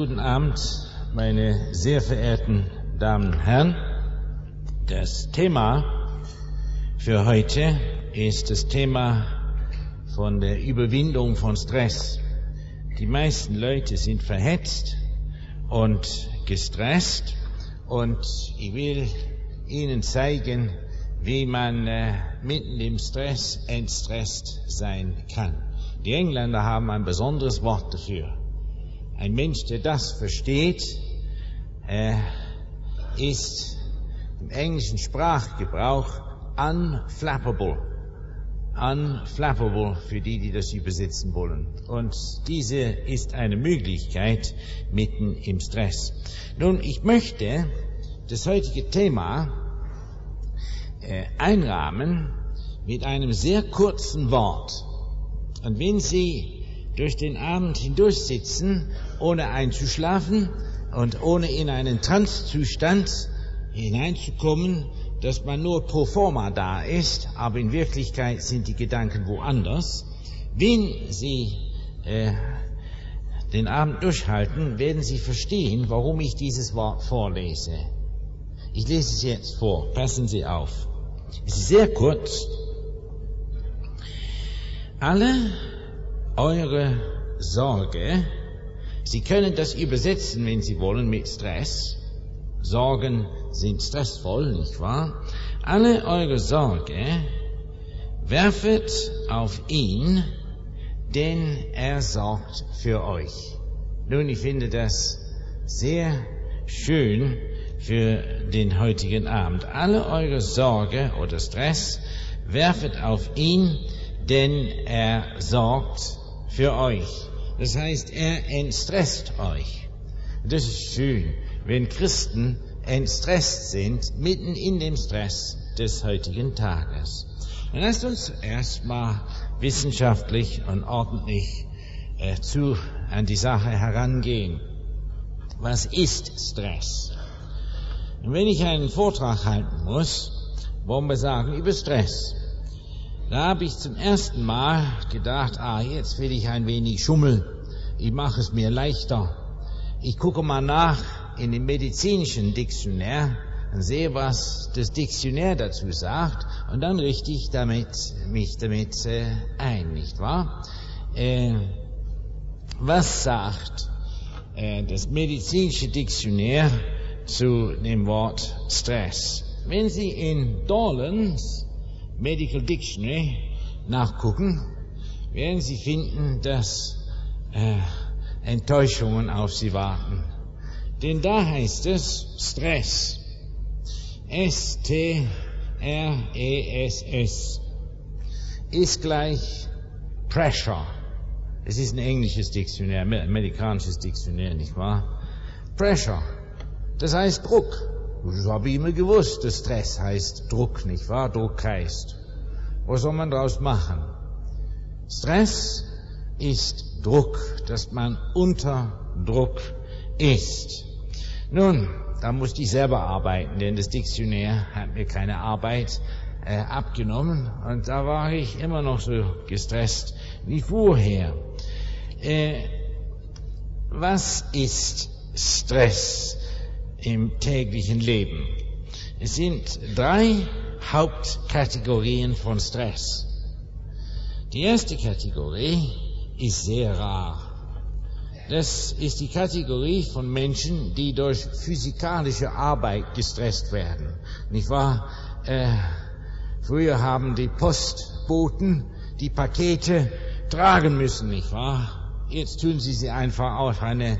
Guten Abend, meine sehr verehrten Damen und Herren. Das Thema für heute ist das Thema von der Überwindung von Stress. Die meisten Leute sind verhetzt und gestresst und ich will Ihnen zeigen, wie man mitten im Stress entstresst sein kann. Die Engländer haben ein besonderes Wort dafür. Ein Mensch, der das versteht, ist im englischen Sprachgebrauch unflappable. Unflappable für die, die das übersetzen wollen. Und diese ist eine Möglichkeit mitten im Stress. Nun, ich möchte das heutige Thema einrahmen mit einem sehr kurzen Wort. Und wenn Sie durch den Abend hindurch sitzen, ohne einzuschlafen und ohne in einen Trancezustand hineinzukommen, dass man nur pro forma da ist, aber in Wirklichkeit sind die Gedanken woanders. Wenn Sie den Abend durchhalten, werden Sie verstehen, warum ich dieses Wort vorlese. Ich lese es jetzt vor. Passen Sie auf. Es ist sehr kurz. Alle eure Sorge, Sie können das übersetzen, wenn Sie wollen, mit Stress. Sorgen sind stressvoll, nicht wahr? Alle eure Sorge werfet auf ihn, denn er sorgt für euch. Nun, ich finde das sehr schön für den heutigen Abend. Alle eure Sorge oder Stress werfet auf ihn, denn er sorgt für euch. Das heißt, er entstresst euch. Das ist schön, wenn Christen entstresst sind, mitten in dem Stress des heutigen Tages. Und lasst uns erstmal wissenschaftlich und ordentlich an die Sache herangehen. Was ist Stress? Und wenn ich einen Vortrag halten muss, wollen wir sagen, über Stress, da habe ich zum ersten Mal gedacht, jetzt will ich ein wenig schummeln. Ich mache es mir leichter. Ich gucke mal nach in dem medizinischen Diktionär und sehe, was das Diktionär dazu sagt, und dann richte ich mich damit ein, nicht wahr? Was sagt das medizinische Diktionär zu dem Wort Stress? Wenn Sie in Dorlands Medical Dictionary nachgucken, werden Sie finden, dass Enttäuschungen auf Sie warten. Denn da heißt es Stress. S-T-R-E-S-S ist gleich Pressure. Es ist ein englisches Diktionär, ein amerikanisches Diktionär, nicht wahr? Pressure. Das heißt Druck. Das habe ich immer gewusst, dass Stress heißt Druck, nicht wahr? Druck heißt. Was soll man daraus machen? Stress ist Druck, dass man unter Druck ist. Nun, da musste ich selber arbeiten, denn das Diktionär hat mir keine Arbeit abgenommen, und da war ich immer noch so gestresst wie vorher. Was ist Stress im täglichen Leben? Es sind 3 Hauptkategorien von Stress. Die erste Kategorie ist sehr rar. Das ist die Kategorie von Menschen, die durch physikalische Arbeit gestresst werden. Nicht wahr? Früher haben die Postboten die Pakete tragen müssen, nicht wahr? Jetzt tun sie einfach auf einen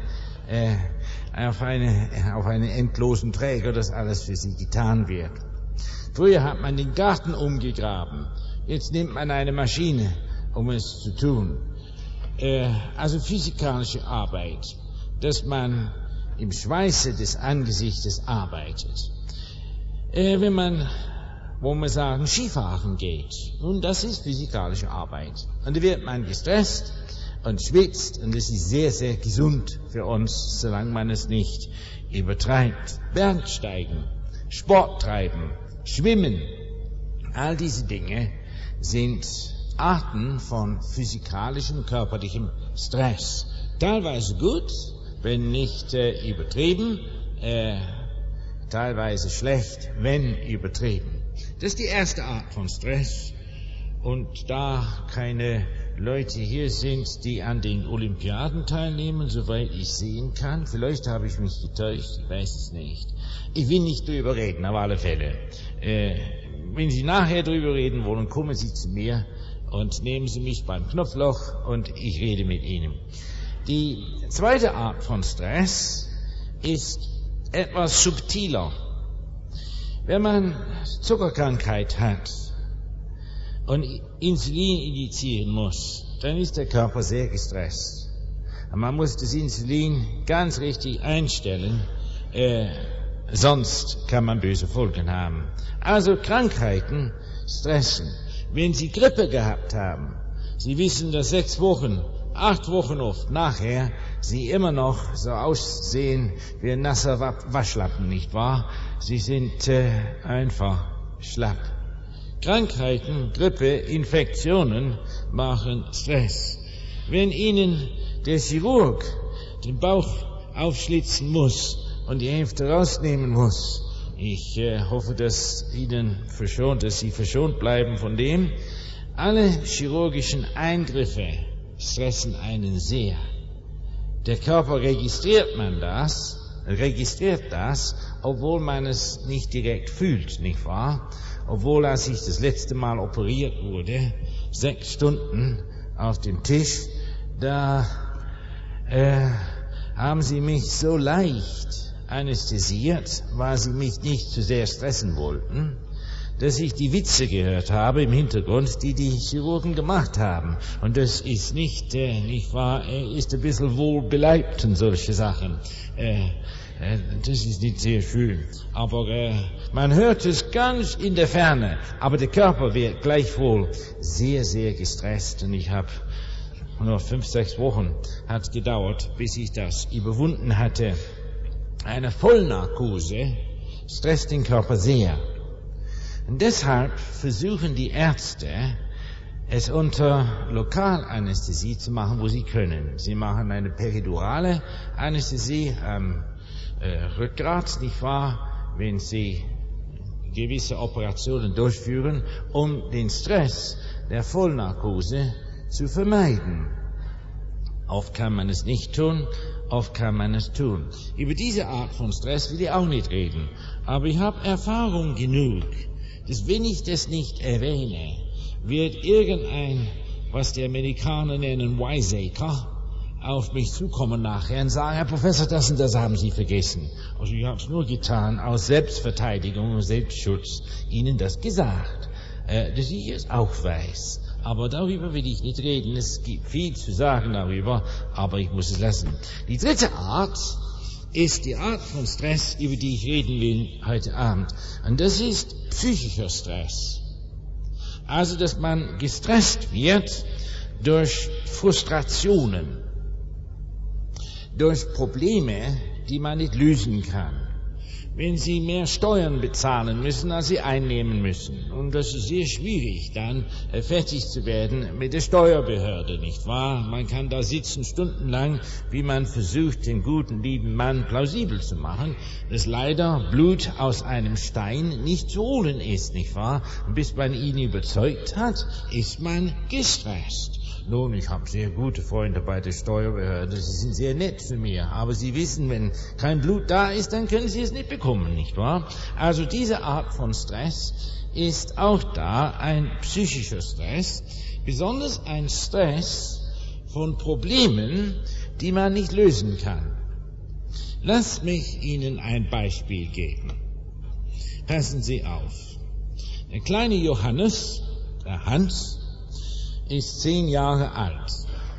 endlosen Träger, dass alles für sie getan wird. Früher hat man den Garten umgegraben. Jetzt nimmt man eine Maschine, um es zu tun. Also physikalische Arbeit, dass man im Schweiße des Angesichtes arbeitet. Wenn man, wo wir sagen, Skifahren geht, nun, das ist physikalische Arbeit. Und da wird man gestresst und schwitzt, und das ist sehr, sehr gesund für uns, solange man es nicht übertreibt. Bergsteigen, Sport treiben, Schwimmen, all diese Dinge sind Arten von physikalischem, körperlichem Stress. Teilweise gut, wenn nicht übertrieben, teilweise schlecht, wenn übertrieben. Das ist die erste Art von Stress. Und da keine Leute hier sind, die an den Olympiaden teilnehmen, soweit ich sehen kann, vielleicht habe ich mich getäuscht, ich weiß es nicht. Ich will nicht drüber reden, auf alle Fälle. Wenn Sie nachher drüber reden wollen, kommen Sie zu mir und nehmen Sie mich beim Knopfloch und ich rede mit Ihnen. Die zweite Art von Stress ist etwas subtiler. Wenn man Zuckerkrankheit hat und Insulin injizieren muss, dann ist der Körper sehr gestresst. Und man muss das Insulin ganz richtig einstellen, sonst kann man böse Folgen haben. Also Krankheiten stressen. Wenn Sie Grippe gehabt haben, Sie wissen, dass 6 Wochen, 8 Wochen oft nachher Sie immer noch so aussehen wie ein nasser Waschlappen, nicht wahr? Sie sind einfach schlapp. Krankheiten, Grippe, Infektionen machen Stress. Wenn Ihnen der Chirurg den Bauch aufschlitzen muss und die Hälfte rausnehmen muss, ich hoffe, dass Sie verschont bleiben von dem. Alle chirurgischen Eingriffe stressen einen sehr. Der Körper registriert das, obwohl man es nicht direkt fühlt, nicht wahr? Obwohl, als ich das letzte Mal operiert wurde, 6 Stunden auf dem Tisch, da haben sie mich so leicht anästhesiert, weil sie mich nicht zu sehr stressen wollten, dass ich die Witze gehört habe im Hintergrund, die Chirurgen gemacht haben. Und das ist nicht wahr, ist ein bisschen wohlbeleibt und solche Sachen. Das ist nicht sehr schön. Aber man hört es ganz in der Ferne. Aber der Körper wird gleichwohl sehr, sehr gestresst. Und ich habe nur 5-6 Wochen hat gedauert, bis ich das überwunden hatte. Eine Vollnarkose stresst den Körper sehr. Und deshalb versuchen die Ärzte, es unter Lokalanästhesie zu machen, wo sie können. Sie machen eine peridurale Anästhesie am Rückgrat, nicht wahr, wenn sie gewisse Operationen durchführen, um den Stress der Vollnarkose zu vermeiden. Oft kann man es nicht tun, oft kann man es tun. Über diese Art von Stress will ich auch nicht reden, aber ich habe Erfahrung genug, dass wenn ich das nicht erwähne, wird irgendein, was die Amerikaner nennen, Wiseacre, auf mich zukommen nachher und sagen, Herr Professor, das und das haben Sie vergessen. Also ich habe es nur getan, aus Selbstverteidigung und Selbstschutz, Ihnen das gesagt, dass ich es auch weiß. Aber darüber will ich nicht reden, es gibt viel zu sagen darüber, aber ich muss es lassen. Die dritte Art ist die Art von Stress, über die ich reden will heute Abend. Und das ist psychischer Stress. Also, dass man gestresst wird durch Frustrationen, durch Probleme, die man nicht lösen kann. Wenn Sie mehr Steuern bezahlen müssen, als Sie einnehmen müssen. Und das ist sehr schwierig, dann fertig zu werden mit der Steuerbehörde, nicht wahr? Man kann da sitzen stundenlang, wie man versucht, den guten, lieben Mann plausibel zu machen, dass leider Blut aus einem Stein nicht zu holen ist, nicht wahr? Und bis man ihn überzeugt hat, ist man gestresst. Nun, ich habe sehr gute Freunde bei der Steuerbehörde, sie sind sehr nett zu mir, aber Sie wissen, wenn kein Blut da ist, dann können Sie es nicht bekommen, nicht wahr? Also diese Art von Stress ist auch da ein psychischer Stress, besonders ein Stress von Problemen, die man nicht lösen kann. Lasst mich Ihnen ein Beispiel geben. Passen Sie auf. Der kleine Johannes, der Hans, ist 10 Jahre alt.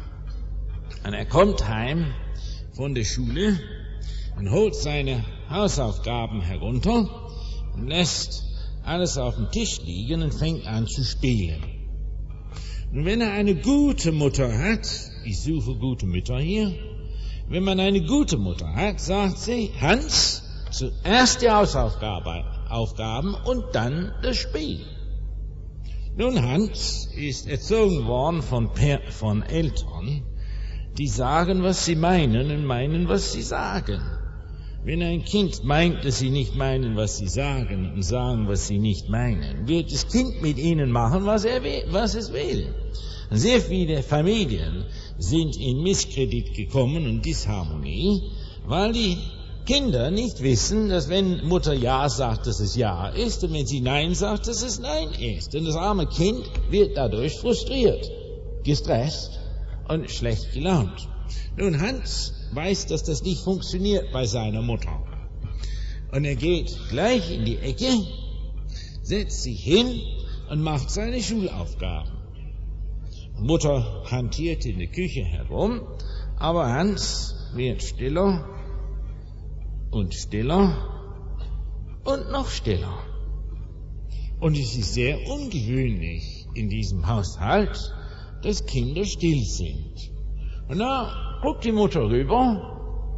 Und er kommt heim von der Schule und holt seine Hausaufgaben herunter und lässt alles auf dem Tisch liegen und fängt an zu spielen. Und wenn er eine gute Mutter hat, ich suche gute Mütter hier, wenn man eine gute Mutter hat, sagt sie, Hans, zuerst die Hausaufgaben und dann das Spiel. Nun, Hans ist erzogen worden von Eltern, die sagen, was sie meinen und meinen, was sie sagen. Wenn ein Kind meint, dass sie nicht meinen, was sie sagen und sagen, was sie nicht meinen, wird das Kind mit ihnen machen, was es will. Sehr viele Familien sind in Misskredit gekommen und Disharmonie, weil die Kinder nicht wissen, dass wenn Mutter Ja sagt, dass es Ja ist, und wenn sie Nein sagt, dass es Nein ist. Und das arme Kind wird dadurch frustriert, gestresst und schlecht gelaunt. Nun, Hans weiß, dass das nicht funktioniert bei seiner Mutter. Und er geht gleich in die Ecke, setzt sich hin und macht seine Schulaufgaben. Mutter hantiert in der Küche herum, aber Hans wird stiller und stiller und noch stiller. Und es ist sehr ungewöhnlich in diesem Haushalt, dass Kinder still sind. Und da guckt die Mutter rüber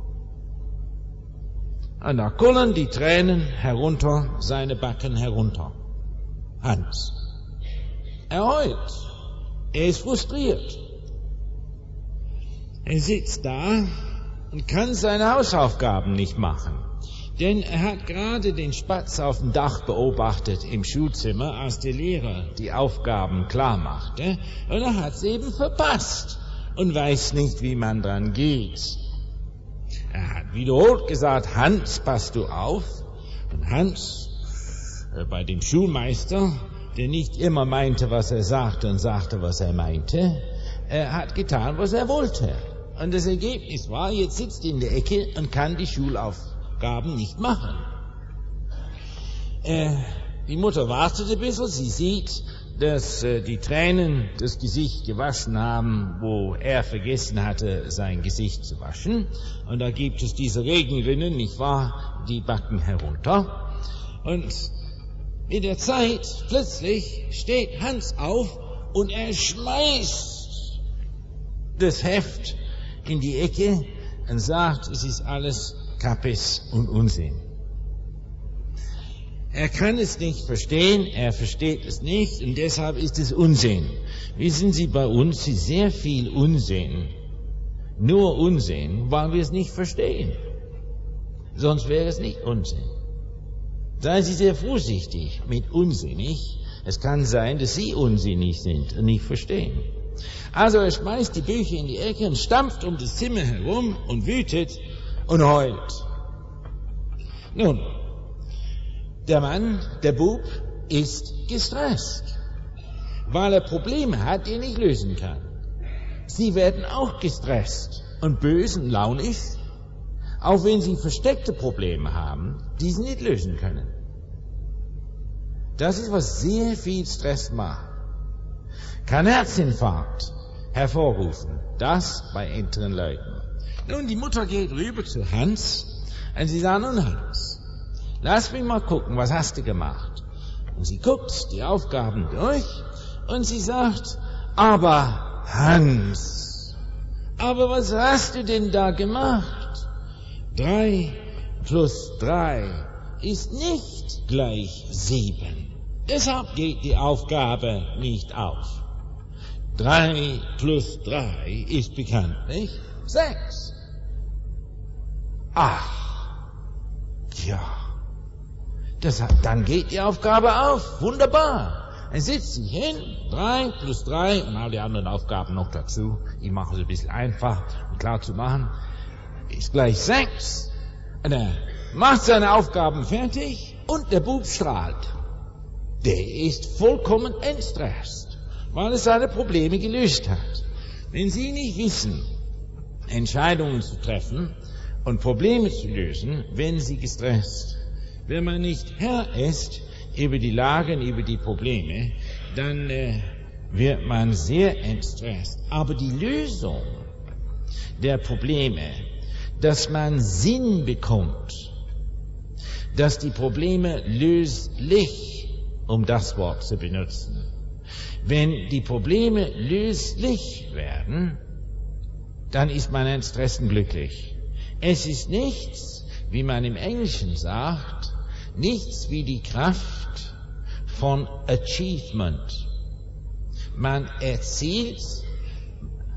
und da kullern die Tränen herunter, seine Backen herunter. Hans. Er heult. Er ist frustriert. Er sitzt da und kann seine Hausaufgaben nicht machen. Denn er hat gerade den Spatz auf dem Dach beobachtet im Schulzimmer, als der Lehrer die Aufgaben klar machte. Und er hat es eben verpasst und weiß nicht, wie man dran geht. Er hat wiederholt gesagt, Hans, pass du auf. Und Hans, bei dem Schulmeister, der nicht immer meinte, was er sagte und sagte, was er meinte, er hat getan, was er wollte. Und das Ergebnis war, jetzt sitzt er in der Ecke und kann die Schulaufgaben nicht machen. Die Mutter wartet ein bisschen, sie sieht, dass die Tränen das Gesicht gewaschen haben, wo er vergessen hatte, sein Gesicht zu waschen. Und da gibt es diese Regenrinnen, nicht wahr, die Backen herunter. Und mit der Zeit, plötzlich steht Hans auf und er schmeißt das Heft in die Ecke und sagt, es ist alles Kappes und Unsinn. Er kann es nicht verstehen, er versteht es nicht und deshalb ist es Unsinn. Wissen Sie, bei uns ist sehr viel Unsinn, nur Unsinn, weil wir es nicht verstehen. Sonst wäre es nicht Unsinn. Seien Sie sehr vorsichtig mit unsinnig. Es kann sein, dass Sie unsinnig sind und nicht verstehen. Also er schmeißt die Bücher in die Ecke und stampft um das Zimmer herum und wütet und heult. Nun, der Mann, der Bub, ist gestresst, weil er Probleme hat, die er nicht lösen kann. Sie werden auch gestresst und böse und launisch, auch wenn sie versteckte Probleme haben, die sie nicht lösen können. Das ist, was sehr viel Stress macht. Kann Herzinfarkt hervorrufen, das bei älteren Leuten. Nun, die Mutter geht rüber zu Hans und sie sagt, nun Hans, lass mich mal gucken, was hast du gemacht? Und sie guckt die Aufgaben durch und sie sagt, aber Hans, aber was hast du denn da gemacht? 3 plus 3 ist nicht gleich 7. Deshalb geht die Aufgabe nicht auf. 3 plus 3 ist bekanntlich 6. Ach, ja. Dann geht die Aufgabe auf. Wunderbar. Er sitzt sich hin, 3 plus 3 und all die anderen Aufgaben noch dazu. Ich mache es ein bisschen einfach, um klar zu machen. Ist gleich 6. Und er macht seine Aufgaben fertig und der Bub strahlt. Der ist vollkommen entstresst, weil er seine Probleme gelöst hat. Wenn Sie nicht wissen, Entscheidungen zu treffen und Probleme zu lösen, werden Sie gestresst. Wenn man nicht Herr ist über die Lagen, über die Probleme, dann wird man sehr entstresst. Aber die Lösung der Probleme, dass man Sinn bekommt, dass die Probleme löslich, um das Wort zu benutzen, wenn die Probleme löslich werden, dann ist man entstresst und glücklich. Es ist nichts, wie man im Englischen sagt, nichts wie die Kraft von Achievement. Man erzielt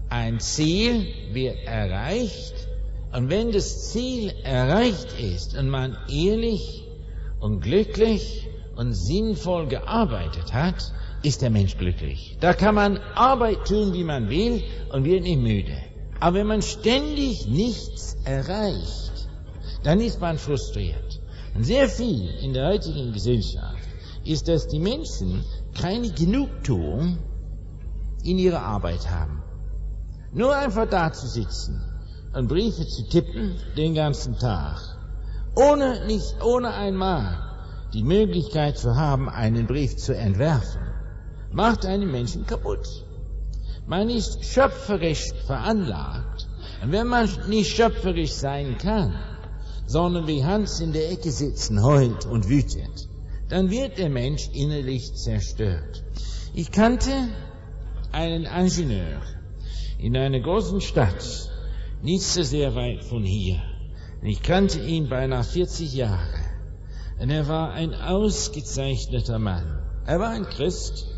Ein Ziel wird erreicht, und wenn das Ziel erreicht ist und man ehrlich und glücklich und sinnvoll gearbeitet hat, ist der Mensch glücklich. Da kann man Arbeit tun, wie man will, und wird nicht müde. Aber wenn man ständig nichts erreicht, dann ist man frustriert. Und sehr viel in der heutigen Gesellschaft ist, dass die Menschen keine Genugtuung in ihrer Arbeit haben. Nur einfach da zu sitzen und Briefe zu tippen den ganzen Tag, ohne einmal die Möglichkeit zu haben, einen Brief zu entwerfen, macht einen Menschen kaputt. Man ist schöpferisch veranlagt, und wenn man nicht schöpferisch sein kann, sondern wie Hans in der Ecke sitzen, heult und wütet, dann wird der Mensch innerlich zerstört. Ich kannte einen Ingenieur in einer großen Stadt, nicht so sehr weit von hier. Ich kannte ihn beinahe 40 Jahre. Und er war ein ausgezeichneter Mann. Er war ein Christ.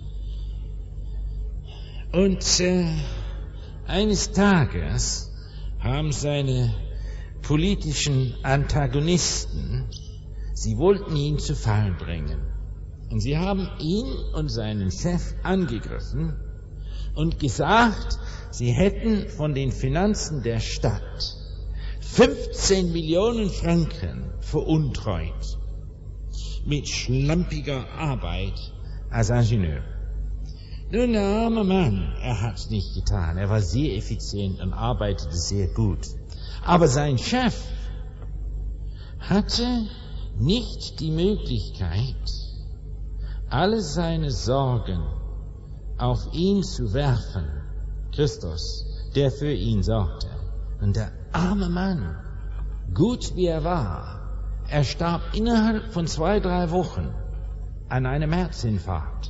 Und eines Tages haben seine politischen Antagonisten, sie wollten ihn zu Fall bringen. Und sie haben ihn und seinen Chef angegriffen und gesagt, sie hätten von den Finanzen der Stadt 15 Millionen Franken veruntreut mit schlampiger Arbeit als Ingenieur. Nun, der arme Mann, er hat's nicht getan. Er war sehr effizient und arbeitete sehr gut. Aber sein Chef hatte nicht die Möglichkeit, alle seine Sorgen auf ihn zu werfen. Christus, der für ihn sorgte. Und der arme Mann, gut wie er war, er starb innerhalb von 2-3 Wochen an einem Herzinfarkt.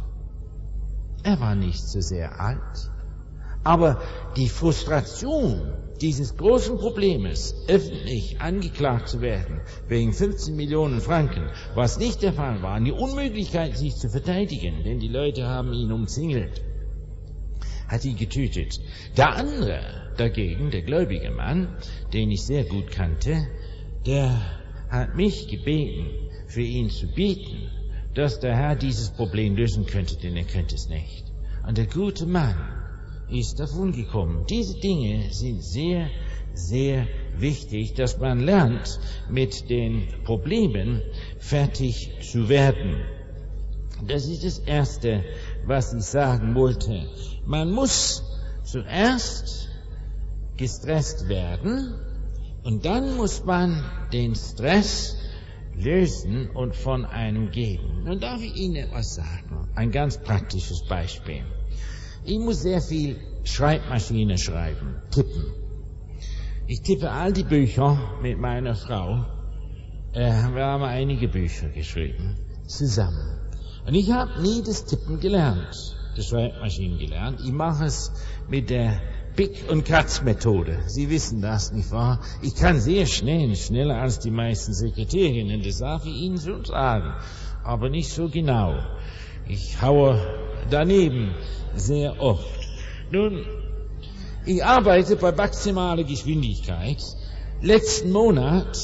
Er war nicht so sehr alt, aber die Frustration dieses großen Problems, öffentlich angeklagt zu werden, wegen 15 Millionen Franken, was nicht der Fall war, die Unmöglichkeit, sich zu verteidigen, denn die Leute haben ihn umzingelt, hat ihn getötet. Der andere dagegen, der gläubige Mann, den ich sehr gut kannte, der hat mich gebeten, für ihn zu beten, dass der Herr dieses Problem lösen könnte, denn er könnte es nicht. Und der gute Mann ist davon gekommen. Diese Dinge sind sehr, sehr wichtig, dass man lernt, mit den Problemen fertig zu werden. Das ist das Erste, was ich sagen wollte. Man muss zuerst gestresst werden und dann muss man den Stress lösen und von einem gehen. Nun darf ich Ihnen etwas sagen. Ein ganz praktisches Beispiel. Ich muss sehr viel Schreibmaschine schreiben, tippen. Ich tippe all die Bücher mit meiner Frau. Wir haben einige Bücher geschrieben, zusammen. Und ich habe nie das Tippen gelernt, das Schreibmaschinen gelernt. Ich mache es mit der Pick- und Kratz-Methode. Sie wissen das, nicht wahr? Ich kann sehr schnell, schneller als die meisten Sekretärinnen, das darf ich Ihnen schon sagen, aber nicht so genau. Ich haue daneben sehr oft. Nun, ich arbeite bei maximaler Geschwindigkeit. Letzten Monat,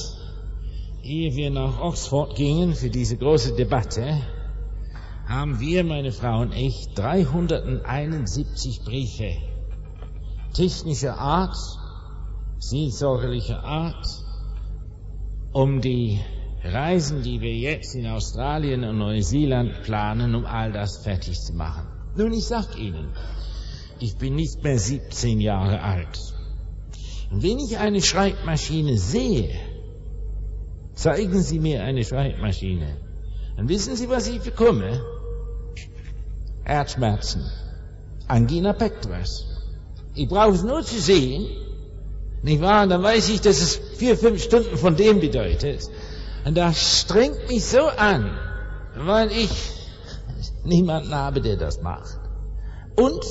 ehe wir nach Oxford gingen für diese große Debatte, haben wir, meine Frau und ich, 371 Briefe technischer Art, seelsorgerlicher Art, um die Reisen, die wir jetzt in Australien und Neuseeland planen, um all das fertig zu machen. Nun, ich sag Ihnen, ich bin nicht mehr 17 Jahre alt. Und wenn ich eine Schreibmaschine sehe, zeigen Sie mir eine Schreibmaschine, dann wissen Sie, was ich bekomme? Herzschmerzen, Angina pectoris. Ich brauche es nur zu sehen, nicht wahr? Und dann weiß ich, dass es 4-5 Stunden von dem bedeutet. Und das strengt mich so an, weil ich niemanden habe, der das macht. Und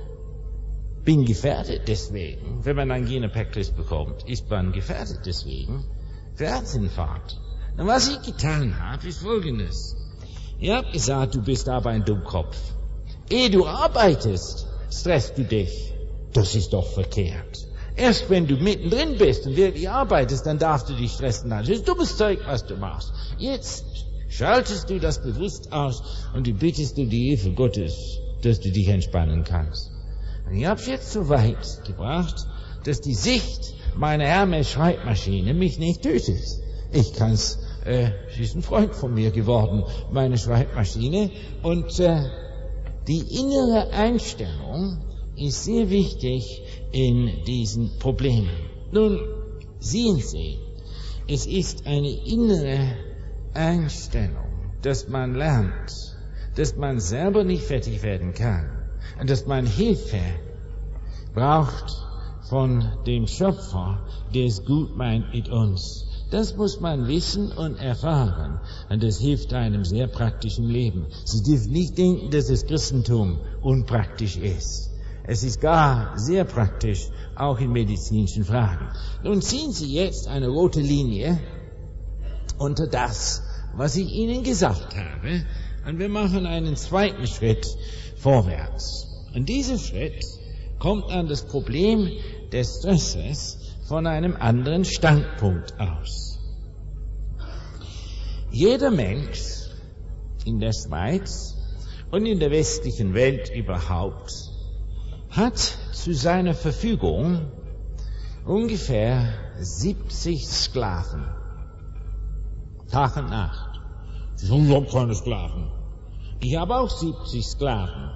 bin gefährdet deswegen, wenn man Angina pectoris bekommt, ist man gefährdet deswegen für Herzinfarkt. Und was ich getan habe, ist Folgendes. Ich habe gesagt, du bist aber ein Dummkopf. Ehe du arbeitest, stresst du dich. Das ist doch verkehrt. Erst wenn du mittendrin bist und wirklich arbeitest, dann darfst du dich stressen. Das ist dummes Zeug, was du machst. Jetzt schaltest du das bewusst aus und du bittest um die Hilfe Gottes, dass du dich entspannen kannst. Und ich habe es jetzt so weit gebracht, dass die Sicht meiner Hermes-Schreibmaschine mich nicht tötet. Ich kann's, sie ist ein Freund von mir geworden, meine Schreibmaschine. Und die innere Einstellung ist sehr wichtig in diesen Problemen. Nun, sehen Sie, es ist eine innere Einstellung, dass man lernt, dass man selber nicht fertig werden kann und dass man Hilfe braucht von dem Schöpfer, der es gut meint mit uns. Das muss man wissen und erfahren. Und das hilft einem sehr praktischen Leben. Sie dürfen nicht denken, dass das Christentum unpraktisch ist. Es ist gar sehr praktisch, auch in medizinischen Fragen. Nun ziehen Sie jetzt eine rote Linie unter das, was ich Ihnen gesagt habe. Und wir machen einen zweiten Schritt vorwärts. Und dieser Schritt kommt an das Problem des Stresses von einem anderen Standpunkt aus. Jeder Mensch in der Schweiz und in der westlichen Welt überhaupt hat zu seiner Verfügung ungefähr 70 Sklaven. Tag und Nacht. Sie sind überhaupt keine Sklaven. Ich habe auch 70 Sklaven.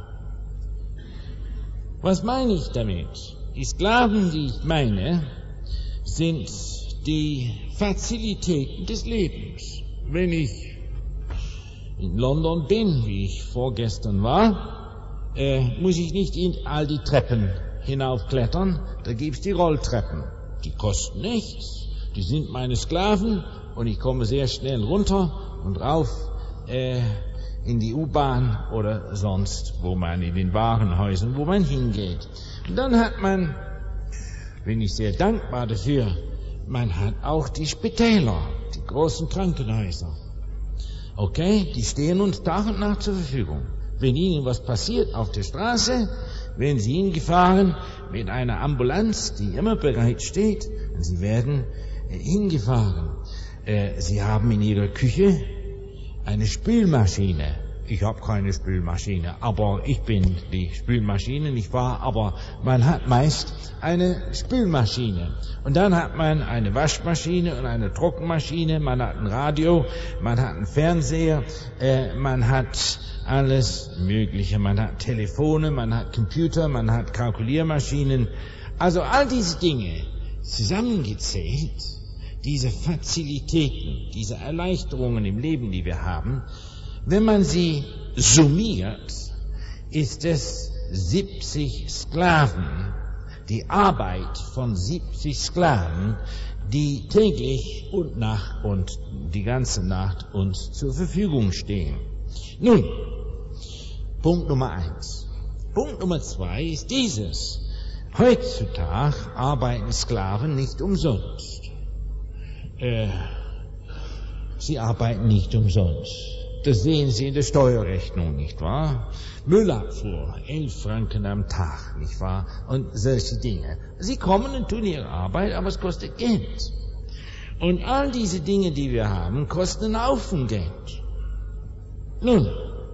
Was meine ich damit? Die Sklaven, die ich meine, sind die Fazilitäten des Lebens. Wenn ich in London bin, wie ich vorgestern war, muss ich nicht in all die Treppen hinaufklettern. Da gibt's die Rolltreppen. Die kosten nichts. Die sind meine Sklaven und ich komme sehr schnell runter und rauf in die U-Bahn oder sonst, wo man in den Warenhäusern, wo man hingeht. Und dann hat man, bin ich sehr dankbar dafür, man hat auch die Spitäler, die großen Krankenhäuser. Okay, die stehen uns Tag und Nacht zur Verfügung. Wenn Ihnen was passiert auf der Straße, werden Sie hingefahren mit einer Ambulanz, die immer bereit steht, und Sie werden hingefahren. Sie haben in Ihrer Küche eine Spülmaschine. Ich habe keine Spülmaschine, aber ich bin die Spülmaschine, nicht wahr? Aber man hat meist eine Spülmaschine. Und dann hat man eine Waschmaschine und eine Trockenmaschine, man hat ein Radio, man hat einen Fernseher, man hat alles Mögliche. Man hat Telefone, man hat Computer, man hat Kalkuliermaschinen. Also all diese Dinge zusammengezählt, diese Fazilitäten, diese Erleichterungen im Leben, die wir haben, wenn man sie summiert, ist es 70 Sklaven, die Arbeit von 70 Sklaven, die täglich und Nacht und die ganze Nacht uns zur Verfügung stehen. Nun, Punkt Nummer 1. Punkt Nummer 2 ist dieses. Heutzutage arbeiten Sklaven nicht umsonst. Sie arbeiten nicht umsonst. Das sehen Sie in der Steuerrechnung, nicht wahr? Müllabfuhr, 11 Franken am Tag, nicht wahr? Und solche Dinge. Sie kommen und tun ihre Arbeit, aber es kostet Geld. Und all diese Dinge, die wir haben, kosten einen Haufen Geld. Nun,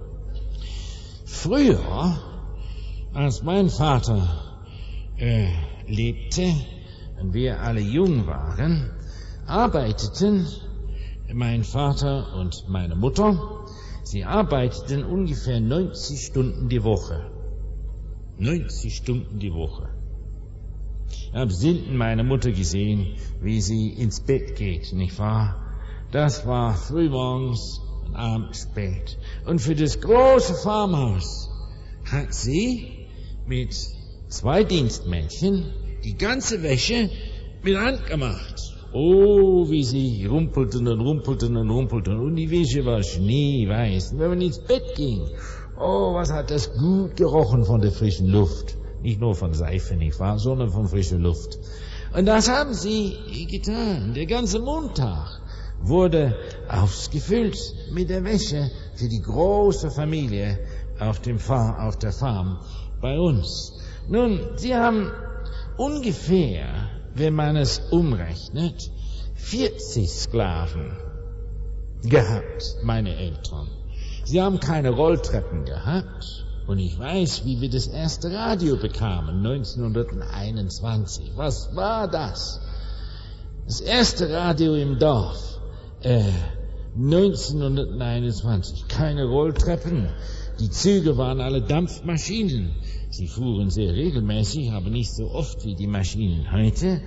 früher, als mein Vater lebte und wir alle jung waren, arbeiteten mein Vater und meine Mutter, sie arbeiteten ungefähr 90 Stunden die Woche. 90 Stunden die Woche. Ich habe selten meine Mutter gesehen, wie sie ins Bett geht, nicht wahr? Das war frühmorgens und abends spät. Und für das große Farmhaus hat sie mit 2 Dienstmädchen die ganze Wäsche mit Hand gemacht. Oh, wie sie rumpelten und rumpelten und rumpelten. Und die Wäsche war schneeweiß. Und wenn man ins Bett ging, oh, was hat das gut gerochen von der frischen Luft. Nicht nur von Seife, nicht wahr, sondern von frischer Luft. Und das haben sie getan. Der ganze Montag wurde ausgefüllt mit der Wäsche für die große Familie auf der Farm bei uns. Nun, Sie haben ungefähr, wenn man es umrechnet, 40 Sklaven gehabt, meine Eltern. Sie haben keine Rolltreppen gehabt. Und ich weiß, wie wir das erste Radio bekamen, 1921. Was war das? Das erste Radio im Dorf, 1921. Keine Rolltreppen. Die Züge waren alle Dampfmaschinen. Sie fuhren sehr regelmäßig, aber nicht so oft wie die Maschinen heute.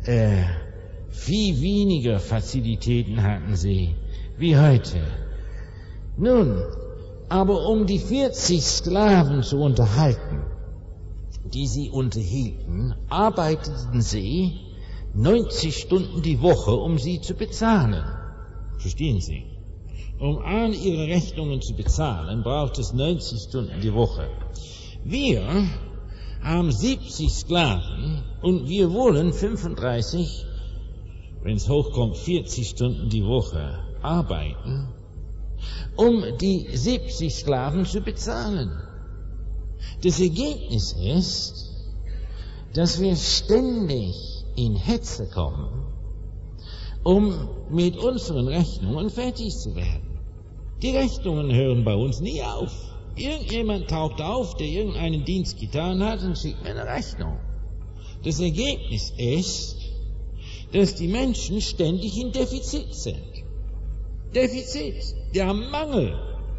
Viel weniger Fazilitäten hatten sie wie heute. Nun, aber um die 40 Sklaven zu unterhalten, die sie unterhielten, arbeiteten sie 90 Stunden die Woche, um sie zu bezahlen. Verstehen Sie? Um all ihre Rechnungen zu bezahlen, braucht es 90 Stunden die Woche. Wir haben 70 Sklaven und wir wollen 35, wenn es hochkommt, 40 Stunden die Woche arbeiten, um die 70 Sklaven zu bezahlen. Das Ergebnis ist, dass wir ständig in Hetze kommen, um mit unseren Rechnungen fertig zu werden. Die Rechnungen hören bei uns nie auf. Irgendjemand taucht auf, der irgendeinen Dienst getan hat und schickt mir eine Rechnung. Das Ergebnis ist, dass die Menschen ständig in Defizit sind. Defizit. Die haben Mangel.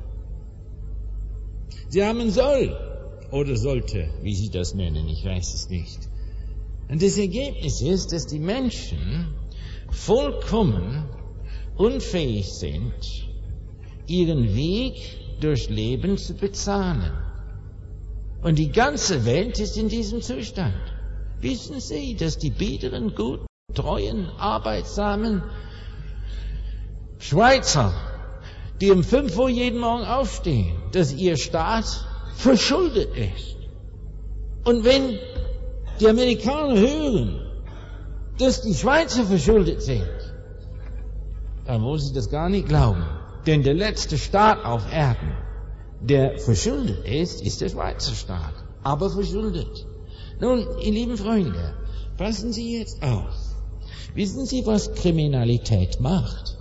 Sie haben Soll oder sollte, wie Sie das nennen, ich weiß es nicht. Und das Ergebnis ist, dass die Menschen vollkommen unfähig sind, ihren Weg durch Leben zu bezahlen. Und die ganze Welt ist in diesem Zustand. Wissen Sie, dass die biederen, guten, treuen, arbeitsamen Schweizer, die um 5 Uhr jeden Morgen aufstehen, dass ihr Staat verschuldet ist. Und wenn die Amerikaner hören, dass die Schweizer verschuldet sind, dann wollen sie das gar nicht glauben. Denn der letzte Staat auf Erden, der verschuldet ist, ist der Schweizer Staat. Aber verschuldet. Nun, ihr lieben Freunde, passen Sie jetzt auf. Wissen Sie, was Kriminalität macht?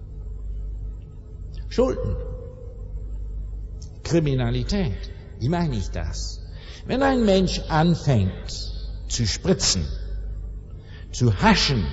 Schulden. Kriminalität. Wie meine ich das? Wenn ein Mensch anfängt zu spritzen, zu haschen,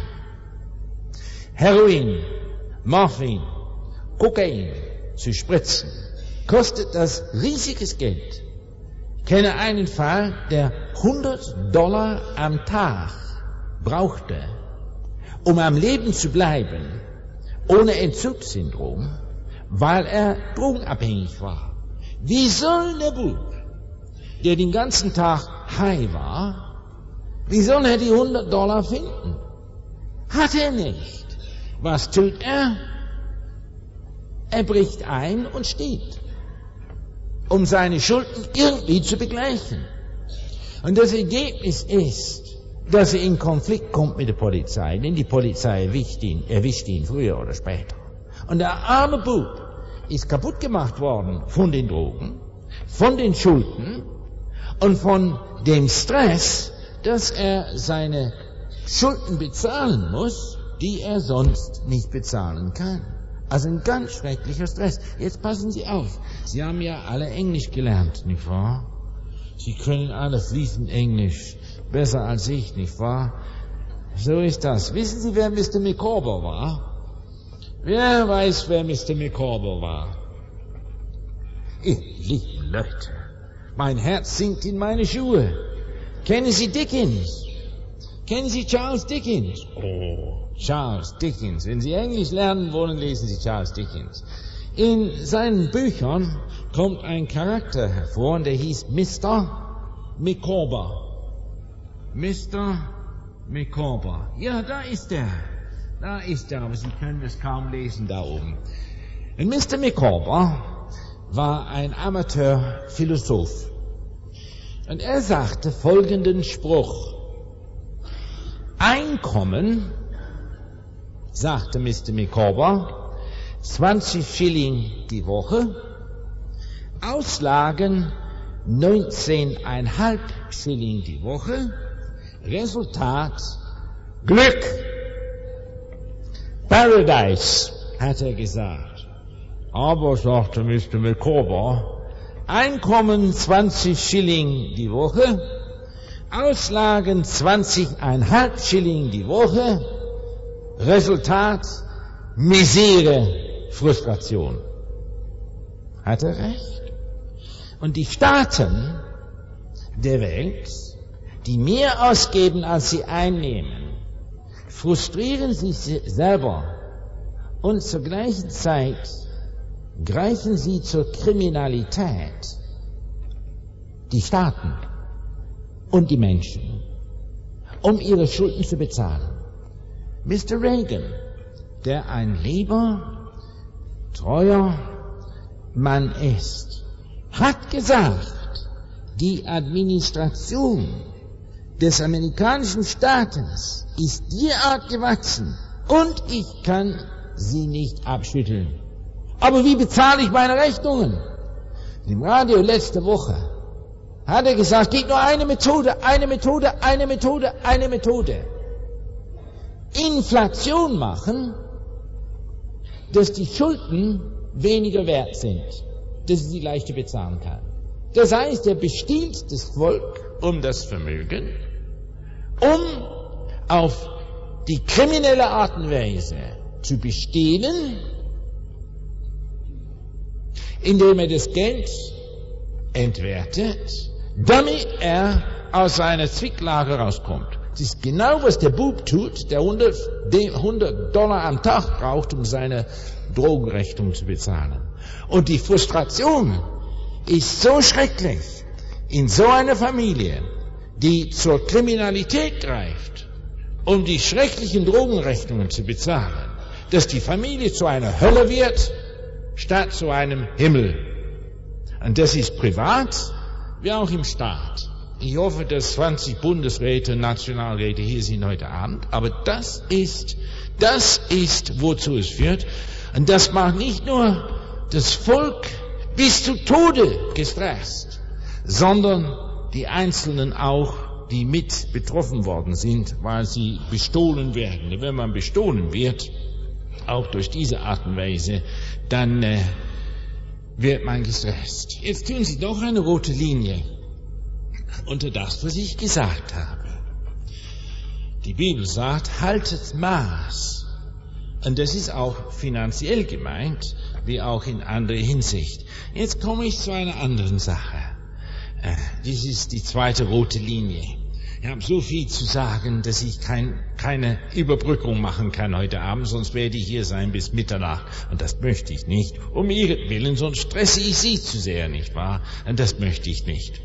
Heroin, Morphin, Kokain zu spritzen, kostet das riesiges Geld. Ich kenne einen Fall, der $100 am Tag brauchte, um am Leben zu bleiben, ohne Entzugssyndrom, weil er drogenabhängig war. Wie soll der Bub, der den ganzen Tag high war, wie soll er die $100 finden? Hat er nicht. Was tut er? Er bricht ein und stiehlt, um seine Schulden irgendwie zu begleichen. Und das Ergebnis ist, dass er in Konflikt kommt mit der Polizei, denn die Polizei erwischt ihn früher oder später. Und der arme Bub ist kaputt gemacht worden von den Drogen, von den Schulden und von dem Stress, dass er seine Schulden bezahlen muss, die er sonst nicht bezahlen kann. Also ein ganz schrecklicher Stress. Jetzt passen Sie auf. Sie haben ja alle Englisch gelernt, nicht wahr? Sie können alle fließend Englisch. Besser als ich, nicht wahr? So ist das. Wissen Sie, wer Mr. Micawber war? Wer weiß, wer Mr. Micawber war? Ihr lieben Leute, mein Herz sinkt in meine Schuhe. Kennen Sie Dickens? Kennen Sie Charles Dickens? Oh, Charles Dickens. Wenn Sie Englisch lernen wollen, lesen Sie Charles Dickens. In seinen Büchern kommt ein Charakter hervor, und der hieß Mr. Micawber. Mr. Micawber. Ja, da ist er. Da ist er, aber Sie können es kaum lesen da oben. Und Mr. Micawber war ein Amateurphilosoph. Und er sagte folgenden Spruch. Einkommen, sagte Mr. Micawber, 20 Schilling die Woche, Auslagen 19,5 Schilling die Woche. Resultat: Glück. Paradise, hat er gesagt. Aber, sagte Mr. Micawber, Einkommen 20 Schilling die Woche, Auslagen 20,5 Schilling die Woche, Resultat: Misere, Frustration. Hat er recht? Und die Staaten der Welt, die mehr ausgeben, als sie einnehmen, frustrieren sich selber und zur gleichen Zeit greifen sie zur Kriminalität, die Staaten und die Menschen, um ihre Schulden zu bezahlen. Mr. Reagan, der ein lieber, treuer Mann ist, hat gesagt, die Administration des amerikanischen Staates ist derart gewachsen und ich kann sie nicht abschütteln. Aber wie bezahle ich meine Rechnungen? Im Radio letzte Woche hat er gesagt, es gibt nur eine Methode, eine Methode, eine Methode, eine Methode. Inflation machen, dass die Schulden weniger wert sind, dass sie leichter bezahlen kann. Das heißt, er bestiehlt das Volk um das Vermögen, um auf die kriminelle Art und Weise zu bestehlen, indem er das Geld entwertet, damit er aus seiner Zwicklage rauskommt. Das ist genau, was der Bub tut, der $100 am Tag braucht, um seine Drogenrechnung zu bezahlen. Und die Frustration ist so schrecklich in so einer Familie, die zur Kriminalität greift, um die schrecklichen Drogenrechnungen zu bezahlen, dass die Familie zu einer Hölle wird, statt zu einem Himmel. Und das ist privat, wie auch im Staat. Ich hoffe, dass 20 Bundesräte, Nationalräte hier sind heute Abend, aber das ist, wozu es führt. Und das macht nicht nur das Volk bis zu Tode gestresst, sondern die Einzelnen auch, die mit betroffen worden sind, weil sie bestohlen werden. Und wenn man bestohlen wird, auch durch diese Art und Weise, dann wird man gestresst. Jetzt tun Sie noch eine rote Linie unter das, was ich gesagt habe. Die Bibel sagt, haltet Maß. Und das ist auch finanziell gemeint, wie auch in anderer Hinsicht. Jetzt komme ich zu einer anderen Sache. Dies ist die zweite rote Linie. Ich habe so viel zu sagen, dass ich keine Überbrückung machen kann heute Abend, sonst werde ich hier sein bis Mitternacht. Und das möchte ich nicht. Um ihretwillen, sonst stresse ich Sie zu sehr, nicht wahr? Und das möchte ich nicht.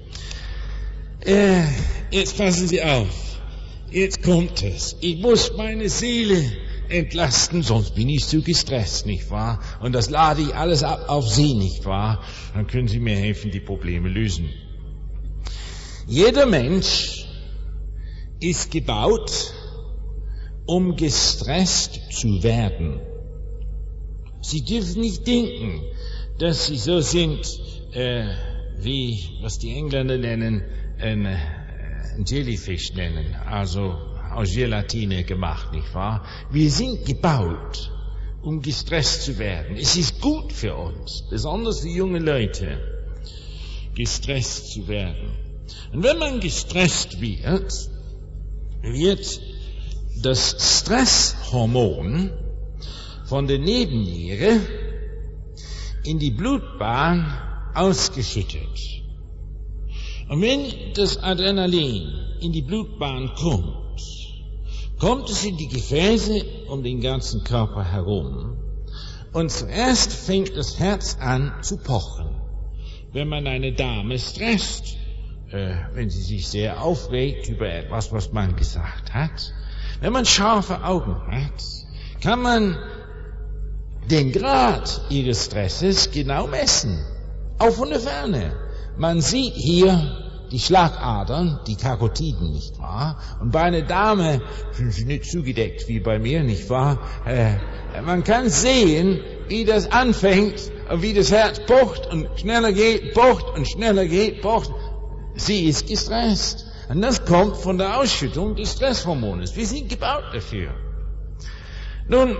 Jetzt passen Sie auf. Jetzt kommt es. Ich muss meine Seele entlasten, sonst bin ich zu gestresst, nicht wahr? Und das lade ich alles ab auf Sie, nicht wahr? Dann können Sie mir helfen, die Probleme lösen. Jeder Mensch ist gebaut, um gestresst zu werden. Sie dürfen nicht denken, dass Sie so sind, wie, was die Engländer nennen, ein Jellyfish nennen, also aus Gelatine gemacht, nicht wahr? Wir sind gebaut, um gestresst zu werden. Es ist gut für uns, besonders für junge Leute, gestresst zu werden. Und wenn man gestresst wird, wird das Stresshormon von der Nebenniere in die Blutbahn ausgeschüttet. Und wenn das Adrenalin in die Blutbahn kommt es in die Gefäße um den ganzen Körper herum. Und zuerst fängt das Herz an zu pochen. Wenn man eine Dame stresst, wenn sie sich sehr aufregt über etwas, was man gesagt hat, wenn man scharfe Augen hat, kann man den Grad ihres Stresses genau messen, auch von der Ferne. Man sieht hier die Schlagadern, die Karotiden, nicht wahr? Und bei einer Dame sind sie nicht zugedeckt wie bei mir, nicht wahr? Man kann sehen, wie das anfängt und wie das Herz pocht und schneller geht, pocht und schneller geht, pocht. Sie ist gestresst. Und das kommt von der Ausschüttung des Stresshormones. Wir sind gebaut dafür. Nun,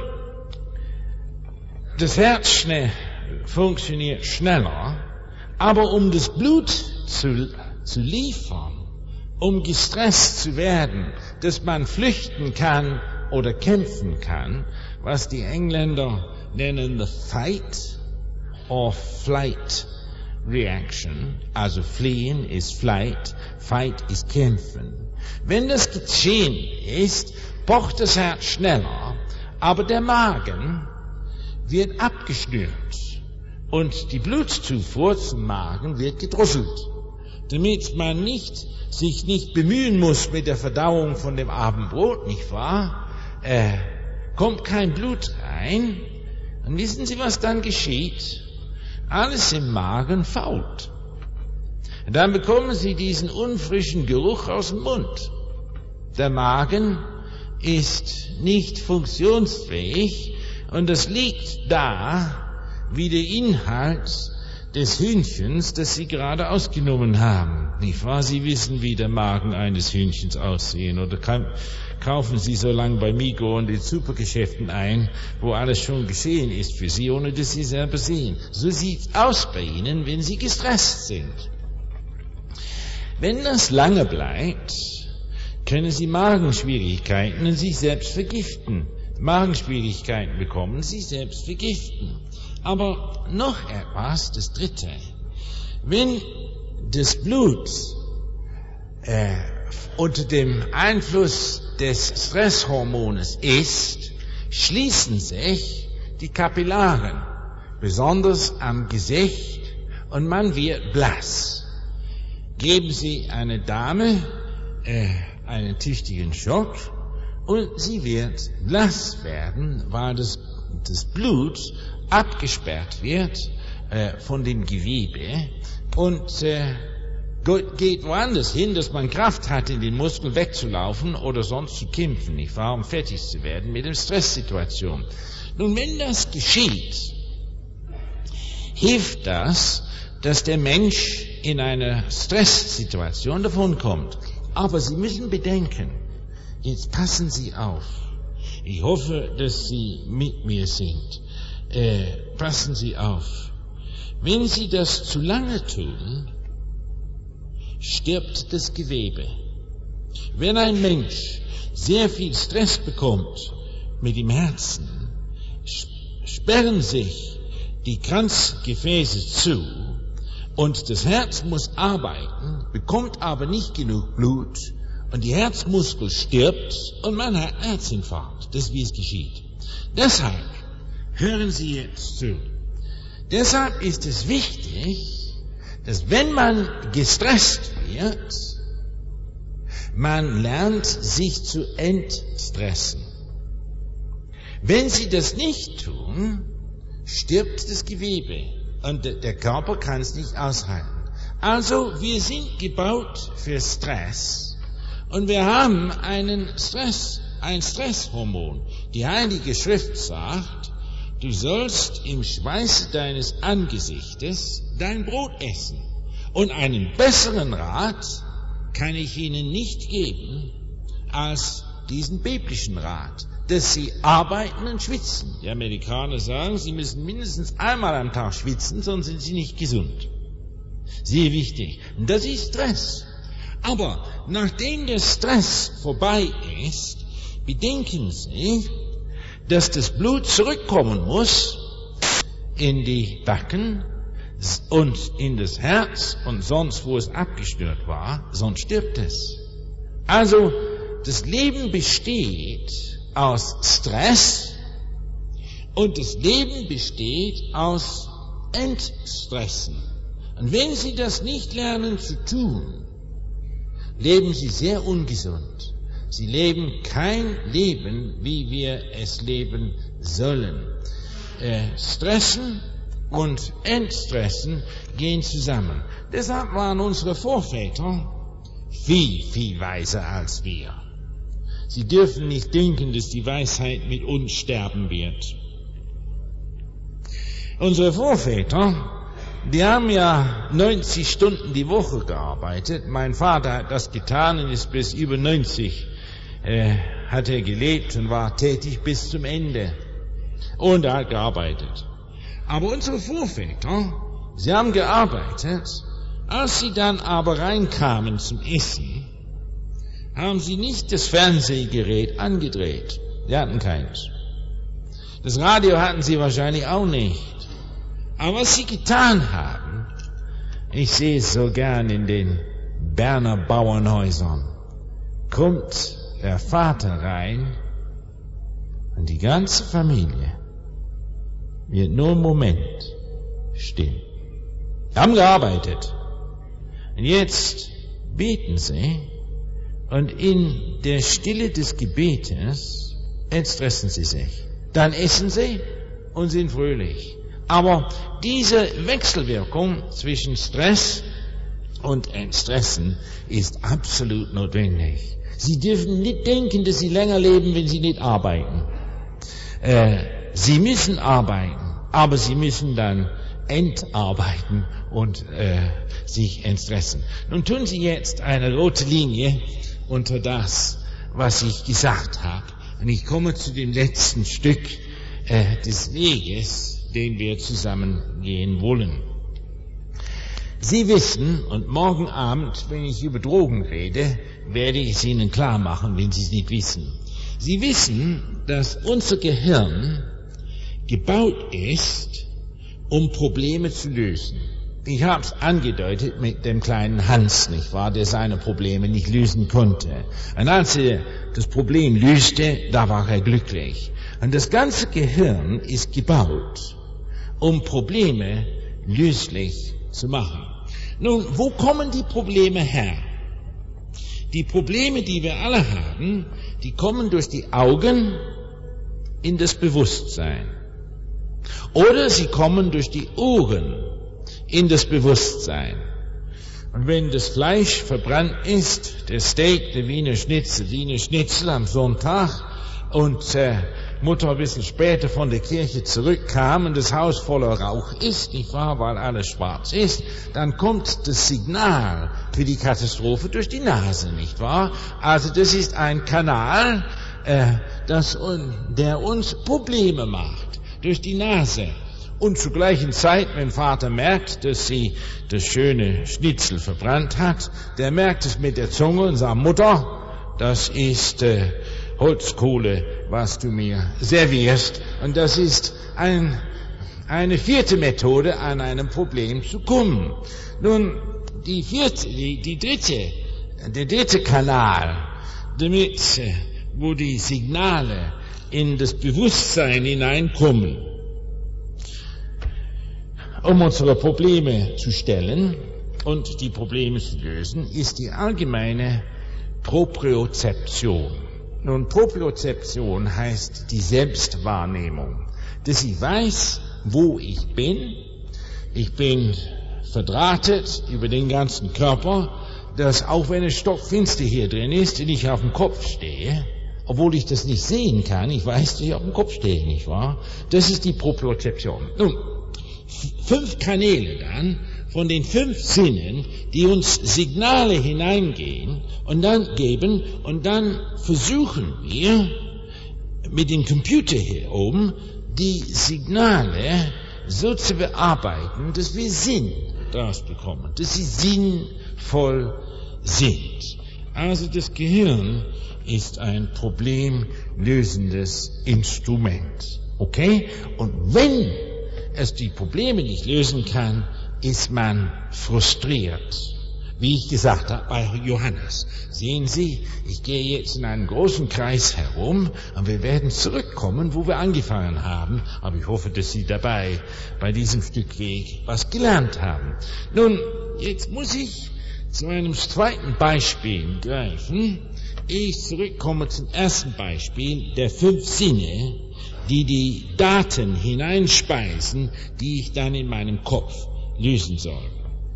das Herz funktioniert schneller, aber um das Blut zu liefern, um gestresst zu werden, dass man flüchten kann oder kämpfen kann, was die Engländer nennen the fight or flight reaction, also fliehen ist flight, fight ist kämpfen. Wenn das geschehen ist, pocht das Herz schneller, aber der Magen wird abgeschnürt und die Blutzufuhr zum Magen wird gedrosselt, damit man sich nicht bemühen muss mit der Verdauung von dem Abendbrot, nicht wahr? Kommt kein Blut rein, und wissen Sie, was dann geschieht? Alles im Magen fault. Und dann bekommen Sie diesen unfrischen Geruch aus dem Mund. Der Magen ist nicht funktionsfähig, und das liegt da wie der Inhalt des Hühnchens, das Sie gerade ausgenommen haben. Nicht wahr? Sie wissen, wie der Magen eines Hühnchens aussehen. Oder kaufen Sie so lange bei Migros und den Supergeschäften ein, wo alles schon geschehen ist für Sie, ohne dass Sie selber sehen. So sieht's aus bei Ihnen, wenn Sie gestresst sind. Wenn das lange bleibt, können Sie Magenschwierigkeiten und sich selbst vergiften. Magenschwierigkeiten bekommen, sich selbst vergiften. Aber noch etwas, das Dritte. Wenn das Blut unter dem Einfluss des Stresshormones ist, schließen sich die Kapillaren, besonders am Gesicht, und man wird blass. Geben Sie einer Dame einen tüchtigen Schock und sie wird blass werden, weil das Blut abgesperrt wird von dem Gewebe und geht woanders hin, dass man Kraft hat, in den Muskeln wegzulaufen oder sonst zu kämpfen, nicht wahr, um fertig zu werden mit der Stresssituation. Nun, wenn das geschieht, hilft das, dass der Mensch in einer Stresssituation davonkommt. Aber Sie müssen bedenken, jetzt passen Sie auf. Ich hoffe, dass Sie mit mir sind. Passen Sie auf. Wenn Sie das zu lange tun, stirbt das Gewebe. Wenn ein Mensch sehr viel Stress bekommt mit dem Herzen, sperren sich die Kranzgefäße zu und das Herz muss arbeiten, bekommt aber nicht genug Blut und die Herzmuskel stirbt und man hat Herzinfarkt. Das ist, wie es geschieht. Deshalb hören Sie jetzt zu. Deshalb ist es wichtig, dass wenn man gestresst wird, man lernt, sich zu entstressen. Wenn Sie das nicht tun, stirbt das Gewebe und der Körper kann es nicht aushalten. Also, wir sind gebaut für Stress und wir haben ein Stresshormon. Die Heilige Schrift sagt, du sollst im Schweiße deines Angesichtes dein Brot essen. Und einen besseren Rat kann ich Ihnen nicht geben als diesen biblischen Rat, dass Sie arbeiten und schwitzen. Die Amerikaner sagen, Sie müssen mindestens einmal am Tag schwitzen, sonst sind Sie nicht gesund. Sehr wichtig. Und das ist Stress. Aber nachdem der Stress vorbei ist, bedenken Sie, dass das Blut zurückkommen muss in die Backen und in das Herz und sonst, wo es abgestört war, sonst stirbt es. Also, das Leben besteht aus Stress und das Leben besteht aus Entstressen. Und wenn Sie das nicht lernen zu tun, leben Sie sehr ungesund. Sie leben kein Leben, wie wir es leben sollen. Stressen und Entstressen gehen zusammen. Deshalb waren unsere Vorväter viel weiser als wir. Sie dürfen nicht denken, dass die Weisheit mit uns sterben wird. Unsere Vorväter, die haben ja 90 Stunden die Woche gearbeitet. Mein Vater hat das getan und ist bis über 90 hat er gelebt und war tätig bis zum Ende. Und er hat gearbeitet. Aber unsere Vorväter, sie haben gearbeitet. Als sie dann aber reinkamen zum Essen, haben sie nicht das Fernsehgerät angedreht. Sie hatten keins. Das Radio hatten sie wahrscheinlich auch nicht. Aber was sie getan haben, ich sehe es so gern in den Berner Bauernhäusern, kommt der Vater rein und die ganze Familie wird nur einen Moment still. Sie haben gearbeitet. Und jetzt beten sie und in der Stille des Gebetes entstressen sie sich. Dann essen sie und sind fröhlich. Aber diese Wechselwirkung zwischen Stress und Entstressen ist absolut notwendig. Sie dürfen nicht denken, dass sie länger leben, wenn sie nicht arbeiten. Sie müssen arbeiten, aber sie müssen dann entarbeiten und sich entstressen. Nun tun Sie jetzt eine rote Linie unter das, was ich gesagt habe. Und ich komme zu dem letzten Stück des Weges, den wir zusammen gehen wollen. Sie wissen, und morgen Abend, wenn ich über Drogen rede, werde ich es Ihnen klar machen, wenn Sie es nicht wissen. Sie wissen, dass unser Gehirn gebaut ist, um Probleme zu lösen. Ich habe es angedeutet mit dem kleinen Hans, nicht wahr, der seine Probleme nicht lösen konnte. Und als er das Problem löste, da war er glücklich. Und das ganze Gehirn ist gebaut, um Probleme löslich zu machen. Nun, wo kommen die Probleme her? Die Probleme, die wir alle haben, die kommen durch die Augen in das Bewusstsein. Oder sie kommen durch die Ohren in das Bewusstsein. Und wenn das Fleisch verbrannt ist, der Steak, der Wiener Schnitzel am Sonntag, und Mutter ein bisschen später von der Kirche zurückkam und das Haus voller Rauch ist, nicht wahr, weil alles schwarz ist, dann kommt das Signal für die Katastrophe durch die Nase, nicht wahr? Also das ist ein Kanal, der uns Probleme macht, durch die Nase. Und zur gleichen Zeit, wenn Vater merkt, dass sie das schöne Schnitzel verbrannt hat, der merkt es mit der Zunge und sagt, Mutter, das ist Holzkohle, was du mir servierst. Und das ist eine vierte Methode, an einem Problem zu kommen. Nun, der dritte Kanal, damit, wo die Signale in das Bewusstsein hineinkommen, um unsere Probleme zu stellen und die Probleme zu lösen, ist die allgemeine Propriozeption. Nun, Propriozeption heißt die Selbstwahrnehmung, dass ich weiß, wo ich bin. Ich bin verdrahtet über den ganzen Körper, dass auch wenn es stockfinster hier drin ist und ich auf dem Kopf stehe, obwohl ich das nicht sehen kann, ich weiß, dass ich auf dem Kopf stehe, nicht wahr? Das ist die Propriozeption. Nun, 5 Kanäle dann von den 5 Sinnen, die uns Signale hineingehen und dann geben, und dann versuchen wir mit dem Computer hier oben die Signale so zu bearbeiten, dass wir Sinn daraus bekommen, dass sie sinnvoll sind. Also das Gehirn ist ein problemlösendes Instrument. Okay? Und wenn es die Probleme nicht lösen kann, ist man frustriert. Wie ich gesagt habe bei Johannes. Sehen Sie, ich gehe jetzt in einen großen Kreis herum und wir werden zurückkommen, wo wir angefangen haben. Aber ich hoffe, dass Sie dabei bei diesem Stück Weg was gelernt haben. Nun, jetzt muss ich zu einem zweiten Beispiel greifen. Ich zurückkomme zum ersten Beispiel der 5 Sinne, die Daten hineinspeisen, die ich dann in meinem Kopf lösen soll.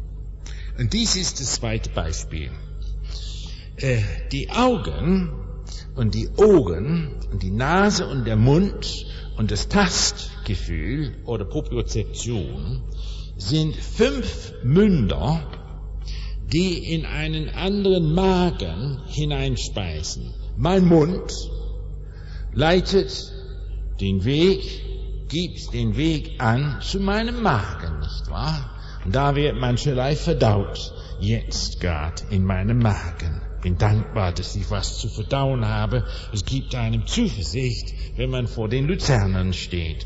Und dies ist das zweite Beispiel. Die Augen und die Ohren und die Nase und der Mund und das Tastgefühl oder Propriozeption sind 5 Münder, die in einen anderen Magen hineinspeisen. Mein Mund leitet den Weg, gibt den Weg an zu meinem Magen, nicht wahr? Und da wird mancherlei verdaut, jetzt gerade in meinem Magen. Bin dankbar, dass ich was zu verdauen habe. Es gibt einem Zuversicht, wenn man vor den Luzernern steht.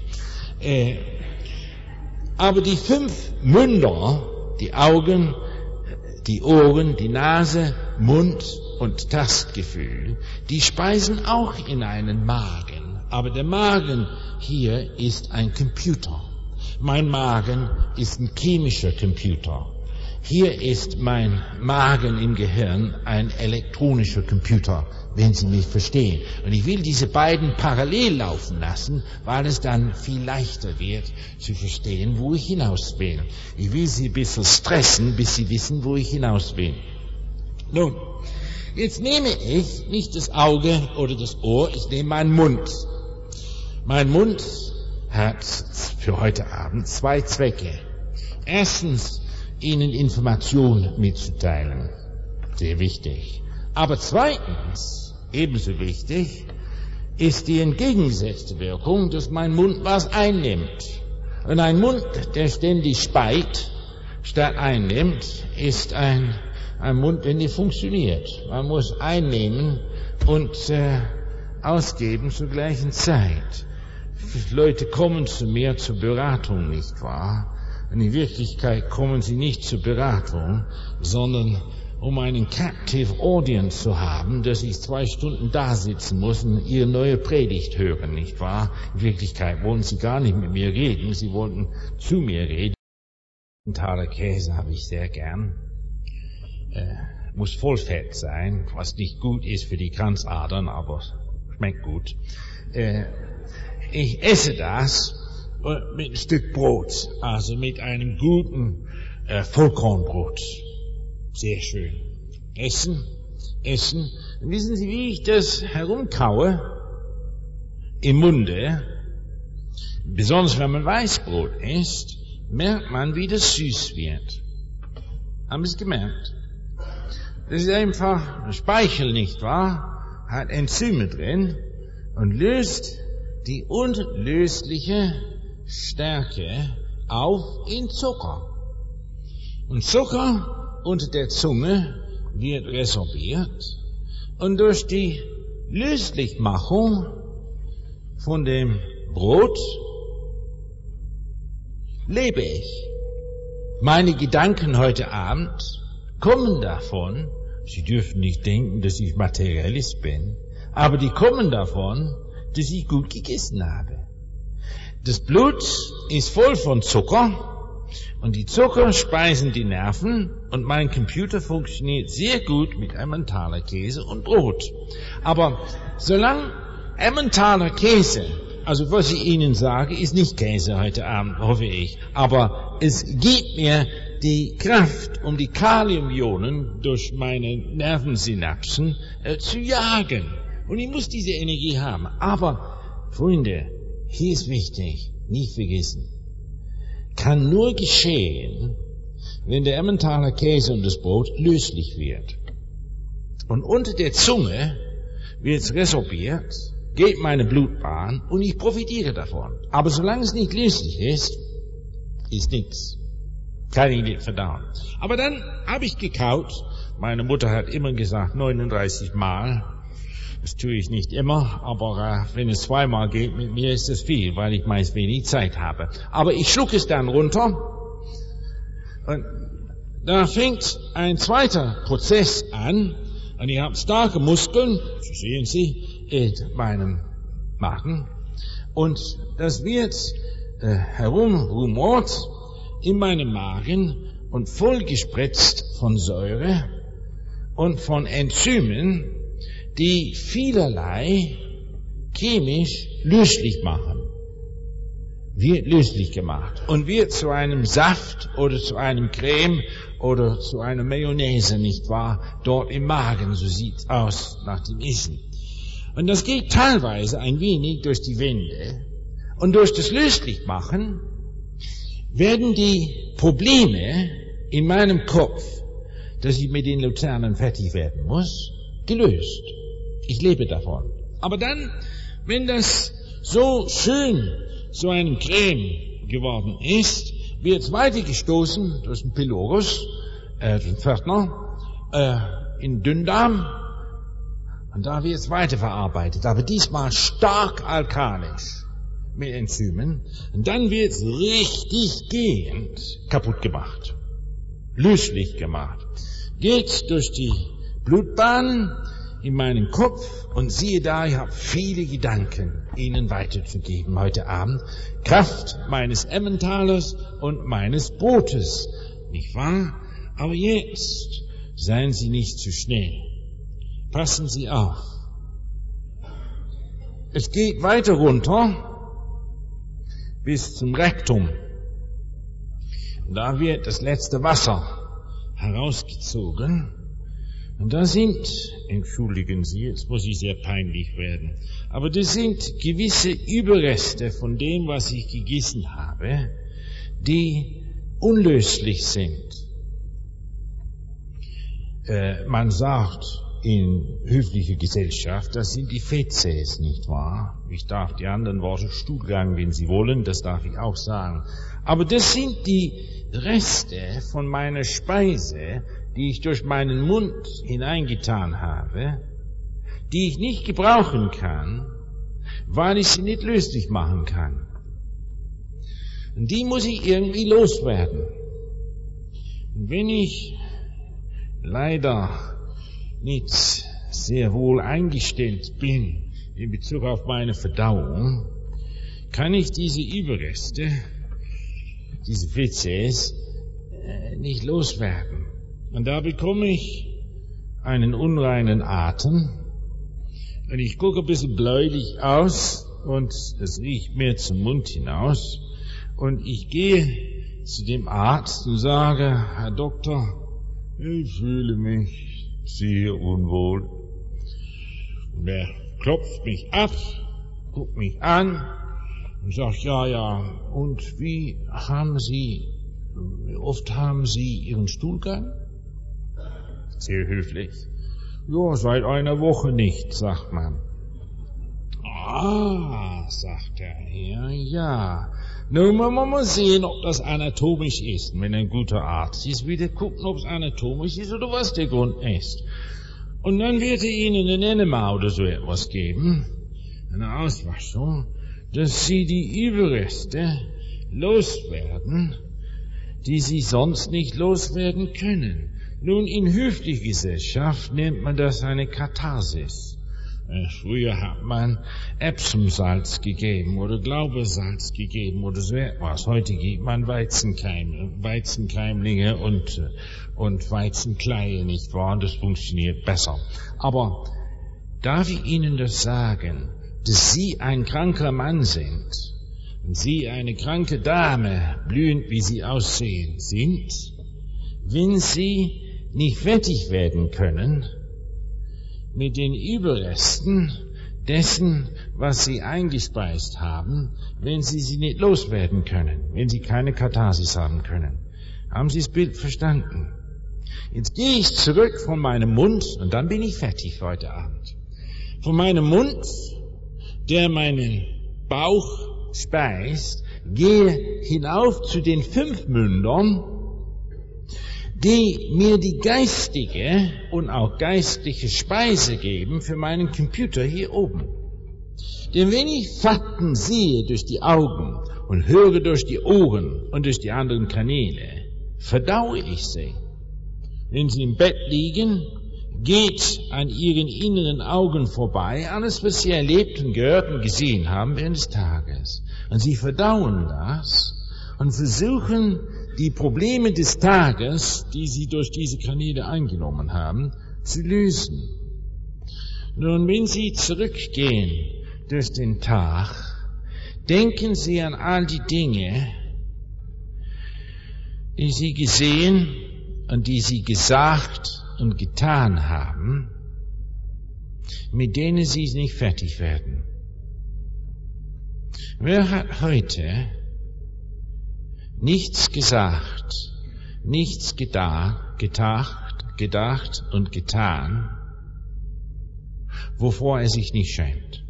Aber die 5 Münder, die Augen, die Ohren, die Nase, Mund und Tastgefühl, die speisen auch in einen Magen. Aber der Magen hier ist ein Computer. Mein Magen ist ein chemischer Computer. Hier ist mein Magen im Gehirn ein elektronischer Computer, wenn Sie mich verstehen. Und ich will diese beiden parallel laufen lassen, weil es dann viel leichter wird zu verstehen, wo ich hinaus will. Ich will Sie ein bisschen stressen, bis Sie wissen, wo ich hinaus will. Nun, jetzt nehme ich nicht das Auge oder das Ohr, ich nehme meinen Mund. Mein Mund hat für heute Abend 2 Zwecke. Erstens, Ihnen Informationen mitzuteilen. Sehr wichtig. Aber zweitens, ebenso wichtig, ist die entgegengesetzte Wirkung, dass mein Mund was einnimmt. Und ein Mund, der ständig speit, statt einnimmt, ist ein Mund, der nicht funktioniert. Man muss einnehmen und ausgeben zur gleichen Zeit. Leute kommen zu mir zur Beratung, nicht wahr? Und in Wirklichkeit kommen sie nicht zur Beratung, sondern um einen Captive Audience zu haben, dass ich 2 Stunden da sitzen muss und ihre neue Predigt hören, nicht wahr? In Wirklichkeit wollten sie gar nicht mit mir reden, sie wollten zu mir reden. Emmentaler Käse habe ich sehr gern. Muss Vollfett sein, was nicht gut ist für die Kranzadern, aber schmeckt gut. Ich esse das mit ein Stück Brot, also mit einem guten Vollkornbrot. Sehr schön. Essen. Und wissen Sie, wie ich das herumkaue? Im Munde, besonders wenn man Weißbrot isst, merkt man, wie das süß wird. Haben Sie es gemerkt? Das ist einfach Speichel, nicht wahr? Hat Enzyme drin und löst die unlösliche Stärke auf in Zucker. Und Zucker unter der Zunge wird resorbiert und durch die Löslichmachung von dem Brot lebe ich. Meine Gedanken heute Abend kommen davon, Sie dürfen nicht denken, dass ich Materialist bin, aber die kommen davon, dass ich gut gegessen habe. Das Blut ist voll von Zucker und die Zucker speisen die Nerven und mein Computer funktioniert sehr gut mit Emmentaler Käse und Brot. Aber solange Emmentaler Käse, also was ich Ihnen sage, ist nicht Käse heute Abend, hoffe ich, aber es gibt mir die Kraft, um die Kaliumionen durch meine Nervensynapsen zu jagen. Und ich muss diese Energie haben. Aber, Freunde, hier ist wichtig, nicht vergessen, kann nur geschehen, wenn der Emmentaler Käse und das Brot löslich wird. Und unter der Zunge wird es resorbiert, geht meine Blutbahn und ich profitiere davon. Aber solange es nicht löslich ist nichts. Kann ich nicht verdauen. Aber dann habe ich gekaut. Meine Mutter hat immer gesagt, 39 Mal. Das tue ich nicht immer, aber wenn es 2-mal geht mit mir, ist es viel, weil ich meist wenig Zeit habe. Aber ich schlucke es dann runter und da fängt ein zweiter Prozess an und ich habe starke Muskeln, so sehen Sie, in meinem Magen und das wird herumrumort in meinem Magen und vollgespritzt von Säure und von Enzymen, die vielerlei chemisch löslich machen. Wird löslich gemacht und wird zu einem Saft oder zu einem Creme oder zu einer Mayonnaise, nicht wahr? Dort im Magen, so sieht's aus nach dem Essen. Und das geht teilweise ein wenig durch die Wände. Und durch das Löslichtmachen werden die Probleme in meinem Kopf, dass ich mit den Luternen fertig werden muss, gelöst. Ich lebe davon. Aber dann, wenn das so schön zu einem Creme geworden ist, wird es weitergestoßen durch den Pylorus, den Pförtner, in Dünndarm, und da wird es weiterverarbeitet, aber diesmal stark alkalisch mit Enzymen, und dann wird es richtig gehend kaputt gemacht, löslich gemacht. Geht durch die Blutbahnen in meinen Kopf und siehe da, ich habe viele Gedanken Ihnen weiterzugeben heute Abend. Kraft meines Emmentalers und meines Brotes, nicht wahr? Aber jetzt seien Sie nicht zu schnell. Passen Sie auf. Es geht weiter runter bis zum Rektum. Da wird das letzte Wasser herausgezogen. Und da sind, entschuldigen Sie, jetzt muss ich sehr peinlich werden, aber das sind gewisse Überreste von dem, was ich gegessen habe, die unlöslich sind. Man sagt in höflicher Gesellschaft, das sind die Fäzes, nicht wahr? Ich darf die anderen Worte Stuhlgang, wenn Sie wollen, das darf ich auch sagen. Aber das sind die Reste von meiner Speise, die ich durch meinen Mund hineingetan habe, die ich nicht gebrauchen kann, weil ich sie nicht löslich machen kann. Und die muss ich irgendwie loswerden. Und wenn ich leider nicht sehr wohl eingestellt bin in Bezug auf meine Verdauung, kann ich diese Überreste, diese Fäzes, nicht loswerden. Und da bekomme ich einen unreinen Atem und ich gucke ein bisschen bläulich aus und es riecht mir zum Mund hinaus und ich gehe zu dem Arzt und sage, Herr Doktor, ich fühle mich sehr unwohl. Und er klopft mich ab, guckt mich an und sagt, ja, und wie oft haben Sie Ihren Stuhlgang? Sehr höflich. Ja, seit einer Woche nicht, sagt man. Ah, sagt er, ja. Nun, man muss sehen, ob das anatomisch ist. Wenn ein guter Arzt ist, wieder gucken, ob es anatomisch ist oder was der Grund ist. Und dann wird er Ihnen ein Enema oder so etwas geben, eine Auswaschung, dass Sie die Überreste loswerden, die Sie sonst nicht loswerden können. Nun, in höflicher Gesellschaft nennt man das eine Katharsis. Früher hat man Epsomsalz gegeben oder Glaubersalz gegeben oder so etwas. Heute gibt man Weizenkeimlinge und Weizenkleie, nicht wahr? Und das funktioniert besser. Aber darf ich Ihnen das sagen, dass Sie ein kranker Mann sind und Sie eine kranke Dame, blühend wie Sie aussehen, sind, wenn Sie nicht fertig werden können mit den Überresten dessen, was Sie eingespeist haben, wenn Sie sie nicht loswerden können, wenn Sie keine Katharsis haben können. Haben Sie das Bild verstanden? Jetzt gehe ich zurück von meinem Mund und dann bin ich fertig für heute Abend. Von meinem Mund, der meinen Bauch speist, gehe hinauf zu den 5 Mündern, die mir die geistige und auch geistliche Speise geben für meinen Computer hier oben. Denn wenn ich Fakten sehe durch die Augen und höre durch die Ohren und durch die anderen Kanäle, verdaue ich sie. Wenn Sie im Bett liegen, geht an Ihren inneren Augen vorbei alles, was Sie erlebt und gehört und gesehen haben während des Tages. Und Sie verdauen das und versuchen, die Probleme des Tages, die Sie durch diese Kanäle eingenommen haben, zu lösen. Nun, wenn Sie zurückgehen durch den Tag, denken Sie an all die Dinge, die Sie gesehen und die Sie gesagt und getan haben. mit denen Sie nicht fertig werden. Wer hat heute nichts gesagt, nichts gedacht und getan, wovor er sich nicht schämt?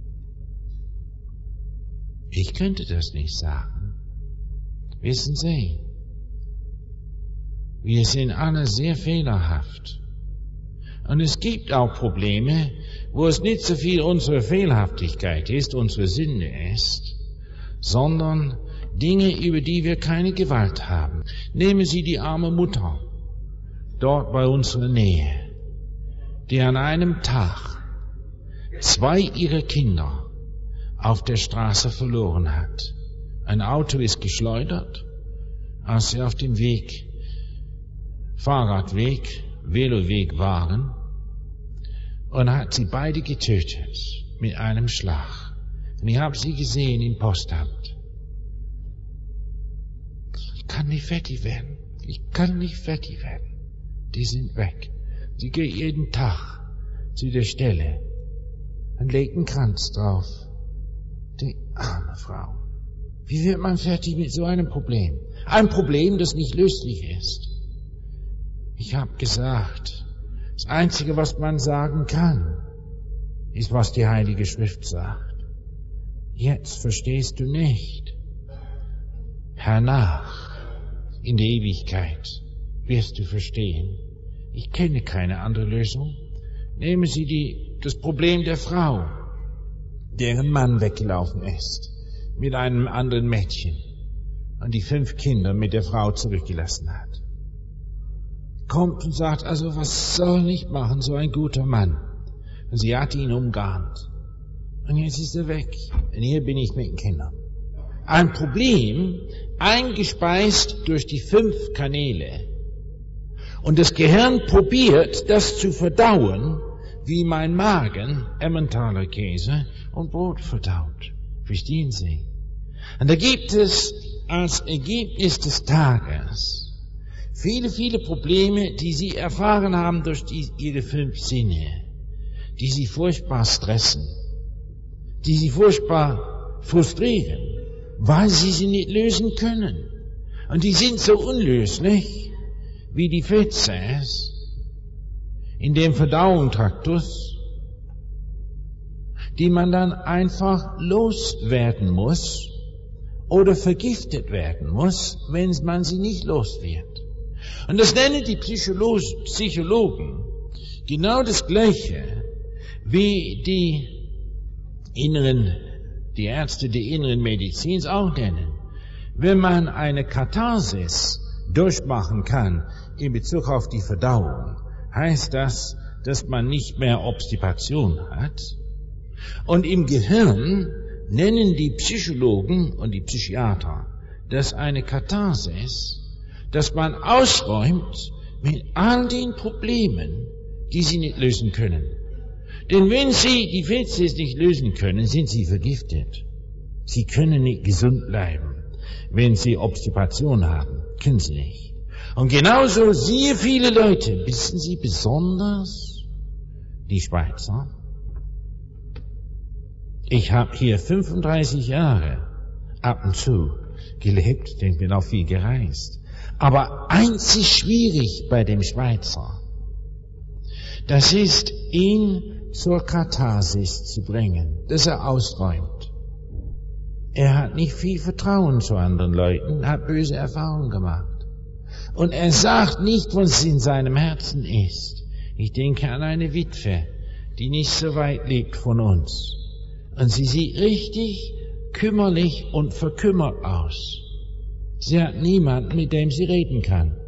Ich könnte das nicht sagen. Wissen Sie, wir sind alle sehr fehlerhaft. Und es gibt auch Probleme, wo es nicht so viel unsere Fehlhaftigkeit ist, unsere Sünde ist, sondern Dinge, über die wir keine Gewalt haben. Nehmen Sie die arme Mutter, dort bei unserer Nähe, die an einem Tag 2 ihrer Kinder auf der Straße verloren hat. Ein Auto ist geschleudert, als sie auf dem Weg, Fahrradweg, Veloweg waren, und hat sie beide getötet mit einem Schlag. Und ich habe sie gesehen im Postamt. Ich kann nicht fertig werden. Die sind weg. Sie geht jeden Tag zu der Stelle und legt einen Kranz drauf. Die arme Frau. Wie wird man fertig mit so einem Problem? Ein Problem, das nicht löslich ist. Ich habe gesagt, das Einzige, was man sagen kann, ist, was die Heilige Schrift sagt. Jetzt verstehst du nicht. Hernach, in der Ewigkeit, wirst du verstehen. Ich kenne keine andere Lösung. Nehmen Sie das Problem der Frau, deren Mann weggelaufen ist, mit einem anderen Mädchen und die 5 Kinder mit der Frau zurückgelassen hat. Kommt und sagt, also was soll ich machen, so ein guter Mann? Und sie hat ihn umgarnt. Und jetzt ist er weg. Und hier bin ich mit den Kindern. Ein Problem, eingespeist durch die 5 Kanäle. Und das Gehirn probiert, das zu verdauen, wie mein Magen Emmentaler Käse und Brot verdaut. Verstehen Sie? Und da gibt es als Ergebnis des Tages viele Probleme, die Sie erfahren haben durch Ihre 5 Sinne, die Sie furchtbar stressen, die Sie furchtbar frustrieren, weil Sie sie nicht lösen können. Und die sind so unlöslich wie die Fezes in dem Verdauungstraktus, die man dann einfach loswerden muss oder vergiftet werden muss, wenn man sie nicht los wird. Und das nennen die Psychologen genau das Gleiche, wie die Ärzte der inneren Medizin auch nennen. Wenn man eine Katharsis durchmachen kann in Bezug auf die Verdauung, heißt das, dass man nicht mehr Obstipation hat. Und im Gehirn nennen die Psychologen und die Psychiater das eine Katharsis, dass man ausräumt mit all den Problemen, die sie nicht lösen können. Denn wenn sie die Fezes nicht lösen können, sind sie vergiftet. Sie können nicht gesund bleiben. Wenn sie Obstipation haben, können sie nicht. Und genauso sehr viele Leute, wissen Sie besonders die Schweizer. Ich habe hier 35 Jahre ab und zu gelebt, denn ich bin auch viel gereist. Aber einzig schwierig bei dem Schweizer, das ist, ihn zur Katharsis zu bringen, dass er ausräumt. Er hat nicht viel Vertrauen zu anderen Leuten, hat böse Erfahrungen gemacht. Und er sagt nicht, was in seinem Herzen ist. Ich denke an eine Witwe, die nicht so weit lebt von uns. Und sie sieht richtig kümmerlich und verkümmert aus. Sie hat niemanden, mit dem sie reden kann.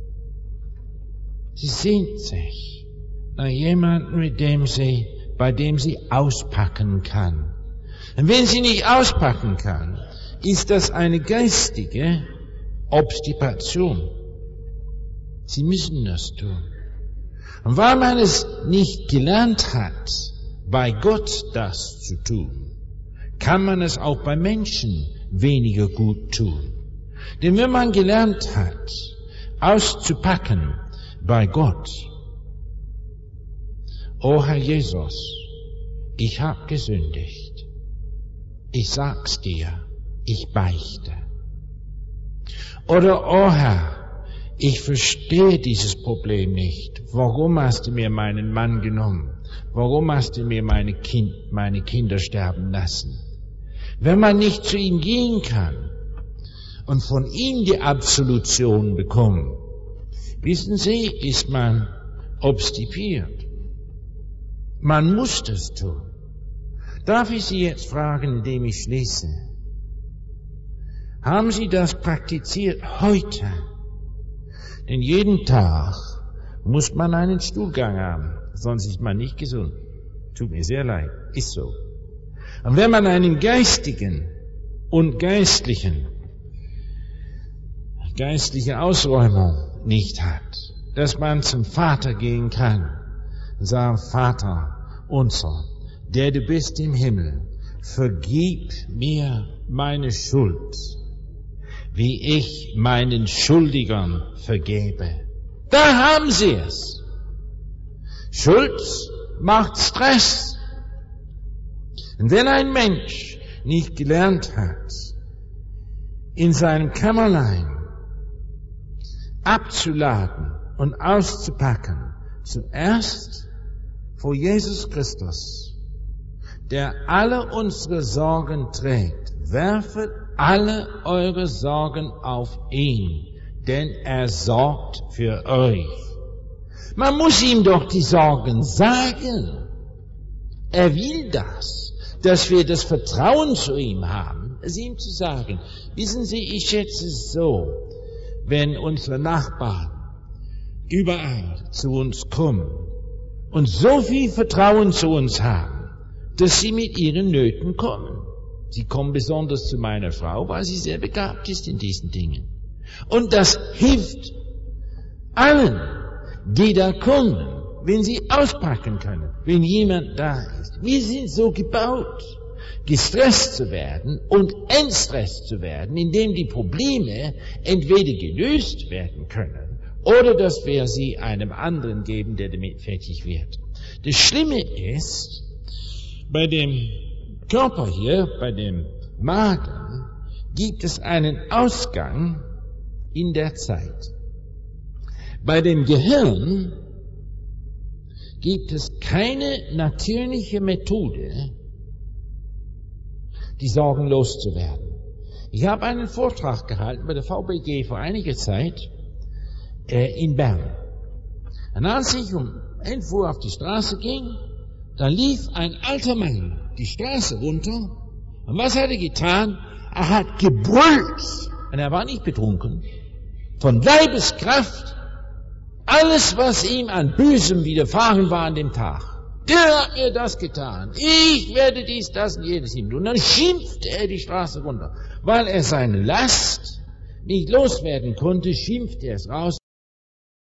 Sie sehnt sich nach jemandem, bei dem sie auspacken kann. Und wenn sie nicht auspacken kann, ist das eine geistige Obstipation. Sie müssen das tun. Und weil man es nicht gelernt hat, bei Gott das zu tun, kann man es auch bei Menschen weniger gut tun. Denn wenn man gelernt hat, auszupacken bei Gott oh Herr Jesus, ich hab gesündigt. Ich sag's dir, ich beichte. Oder, oh Herr, ich verstehe dieses Problem nicht. Warum hast du mir meinen Mann genommen? Warum hast du mir meine Kinder sterben lassen? Wenn man nicht zu ihm gehen kann und von ihm die Absolution bekommt, wissen Sie, ist man obstipiert. Man muss das tun. Darf ich Sie jetzt fragen, indem ich schließe? Haben Sie das praktiziert heute? Denn jeden Tag muss man einen Stuhlgang haben, sonst ist man nicht gesund. Tut mir sehr leid, ist so. Und wenn man einen geistliche Ausräumung nicht hat, dass man zum Vater gehen kann und sagen, Vater unser, der du bist im Himmel, vergib mir meine Schuld, wie ich meinen Schuldigern vergebe. Da haben Sie es. Schuld macht Stress. Und wenn ein Mensch nicht gelernt hat, in seinem Kämmerlein abzuladen und auszupacken, zuerst vor Jesus Christus, der alle unsere Sorgen trägt, werfet alle eure Sorgen auf ihn, denn er sorgt für euch. Man muss ihm doch die Sorgen sagen. Er will das, dass wir das Vertrauen zu ihm haben, es ihm zu sagen. Wissen Sie, ich schätze es so, wenn unsere Nachbarn überall zu uns kommen und so viel Vertrauen zu uns haben, dass sie mit ihren Nöten kommen. Sie kommen besonders zu meiner Frau, weil sie sehr begabt ist in diesen Dingen. Und das hilft allen, die da kommen, wenn sie auspacken können, wenn jemand da ist. Wir sind so gebaut, gestresst zu werden und entstresst zu werden, indem die Probleme entweder gelöst werden können oder dass wir sie einem anderen geben, der damit fertig wird. Das Schlimme ist, bei dem Körper hier, bei dem Magen, gibt es einen Ausgang in der Zeit. Bei dem Gehirn gibt es keine natürliche Methode, die Sorgen loszuwerden. Ich habe einen Vortrag gehalten bei der VBG vor einiger Zeit in Bern. Und als ich um 11 Uhr auf die Straße ging, da lief ein alter Mann die Straße runter. Und was hat er getan? Er hat gebrüllt. Und er war nicht betrunken. Von Leibeskraft. Alles, was ihm an Bösem widerfahren war an dem Tag. Der hat mir das getan. Ich werde dies, das und jenes ihm tun. Und dann schimpfte er die Straße runter. Weil er seine Last nicht loswerden konnte, schimpfte er es raus.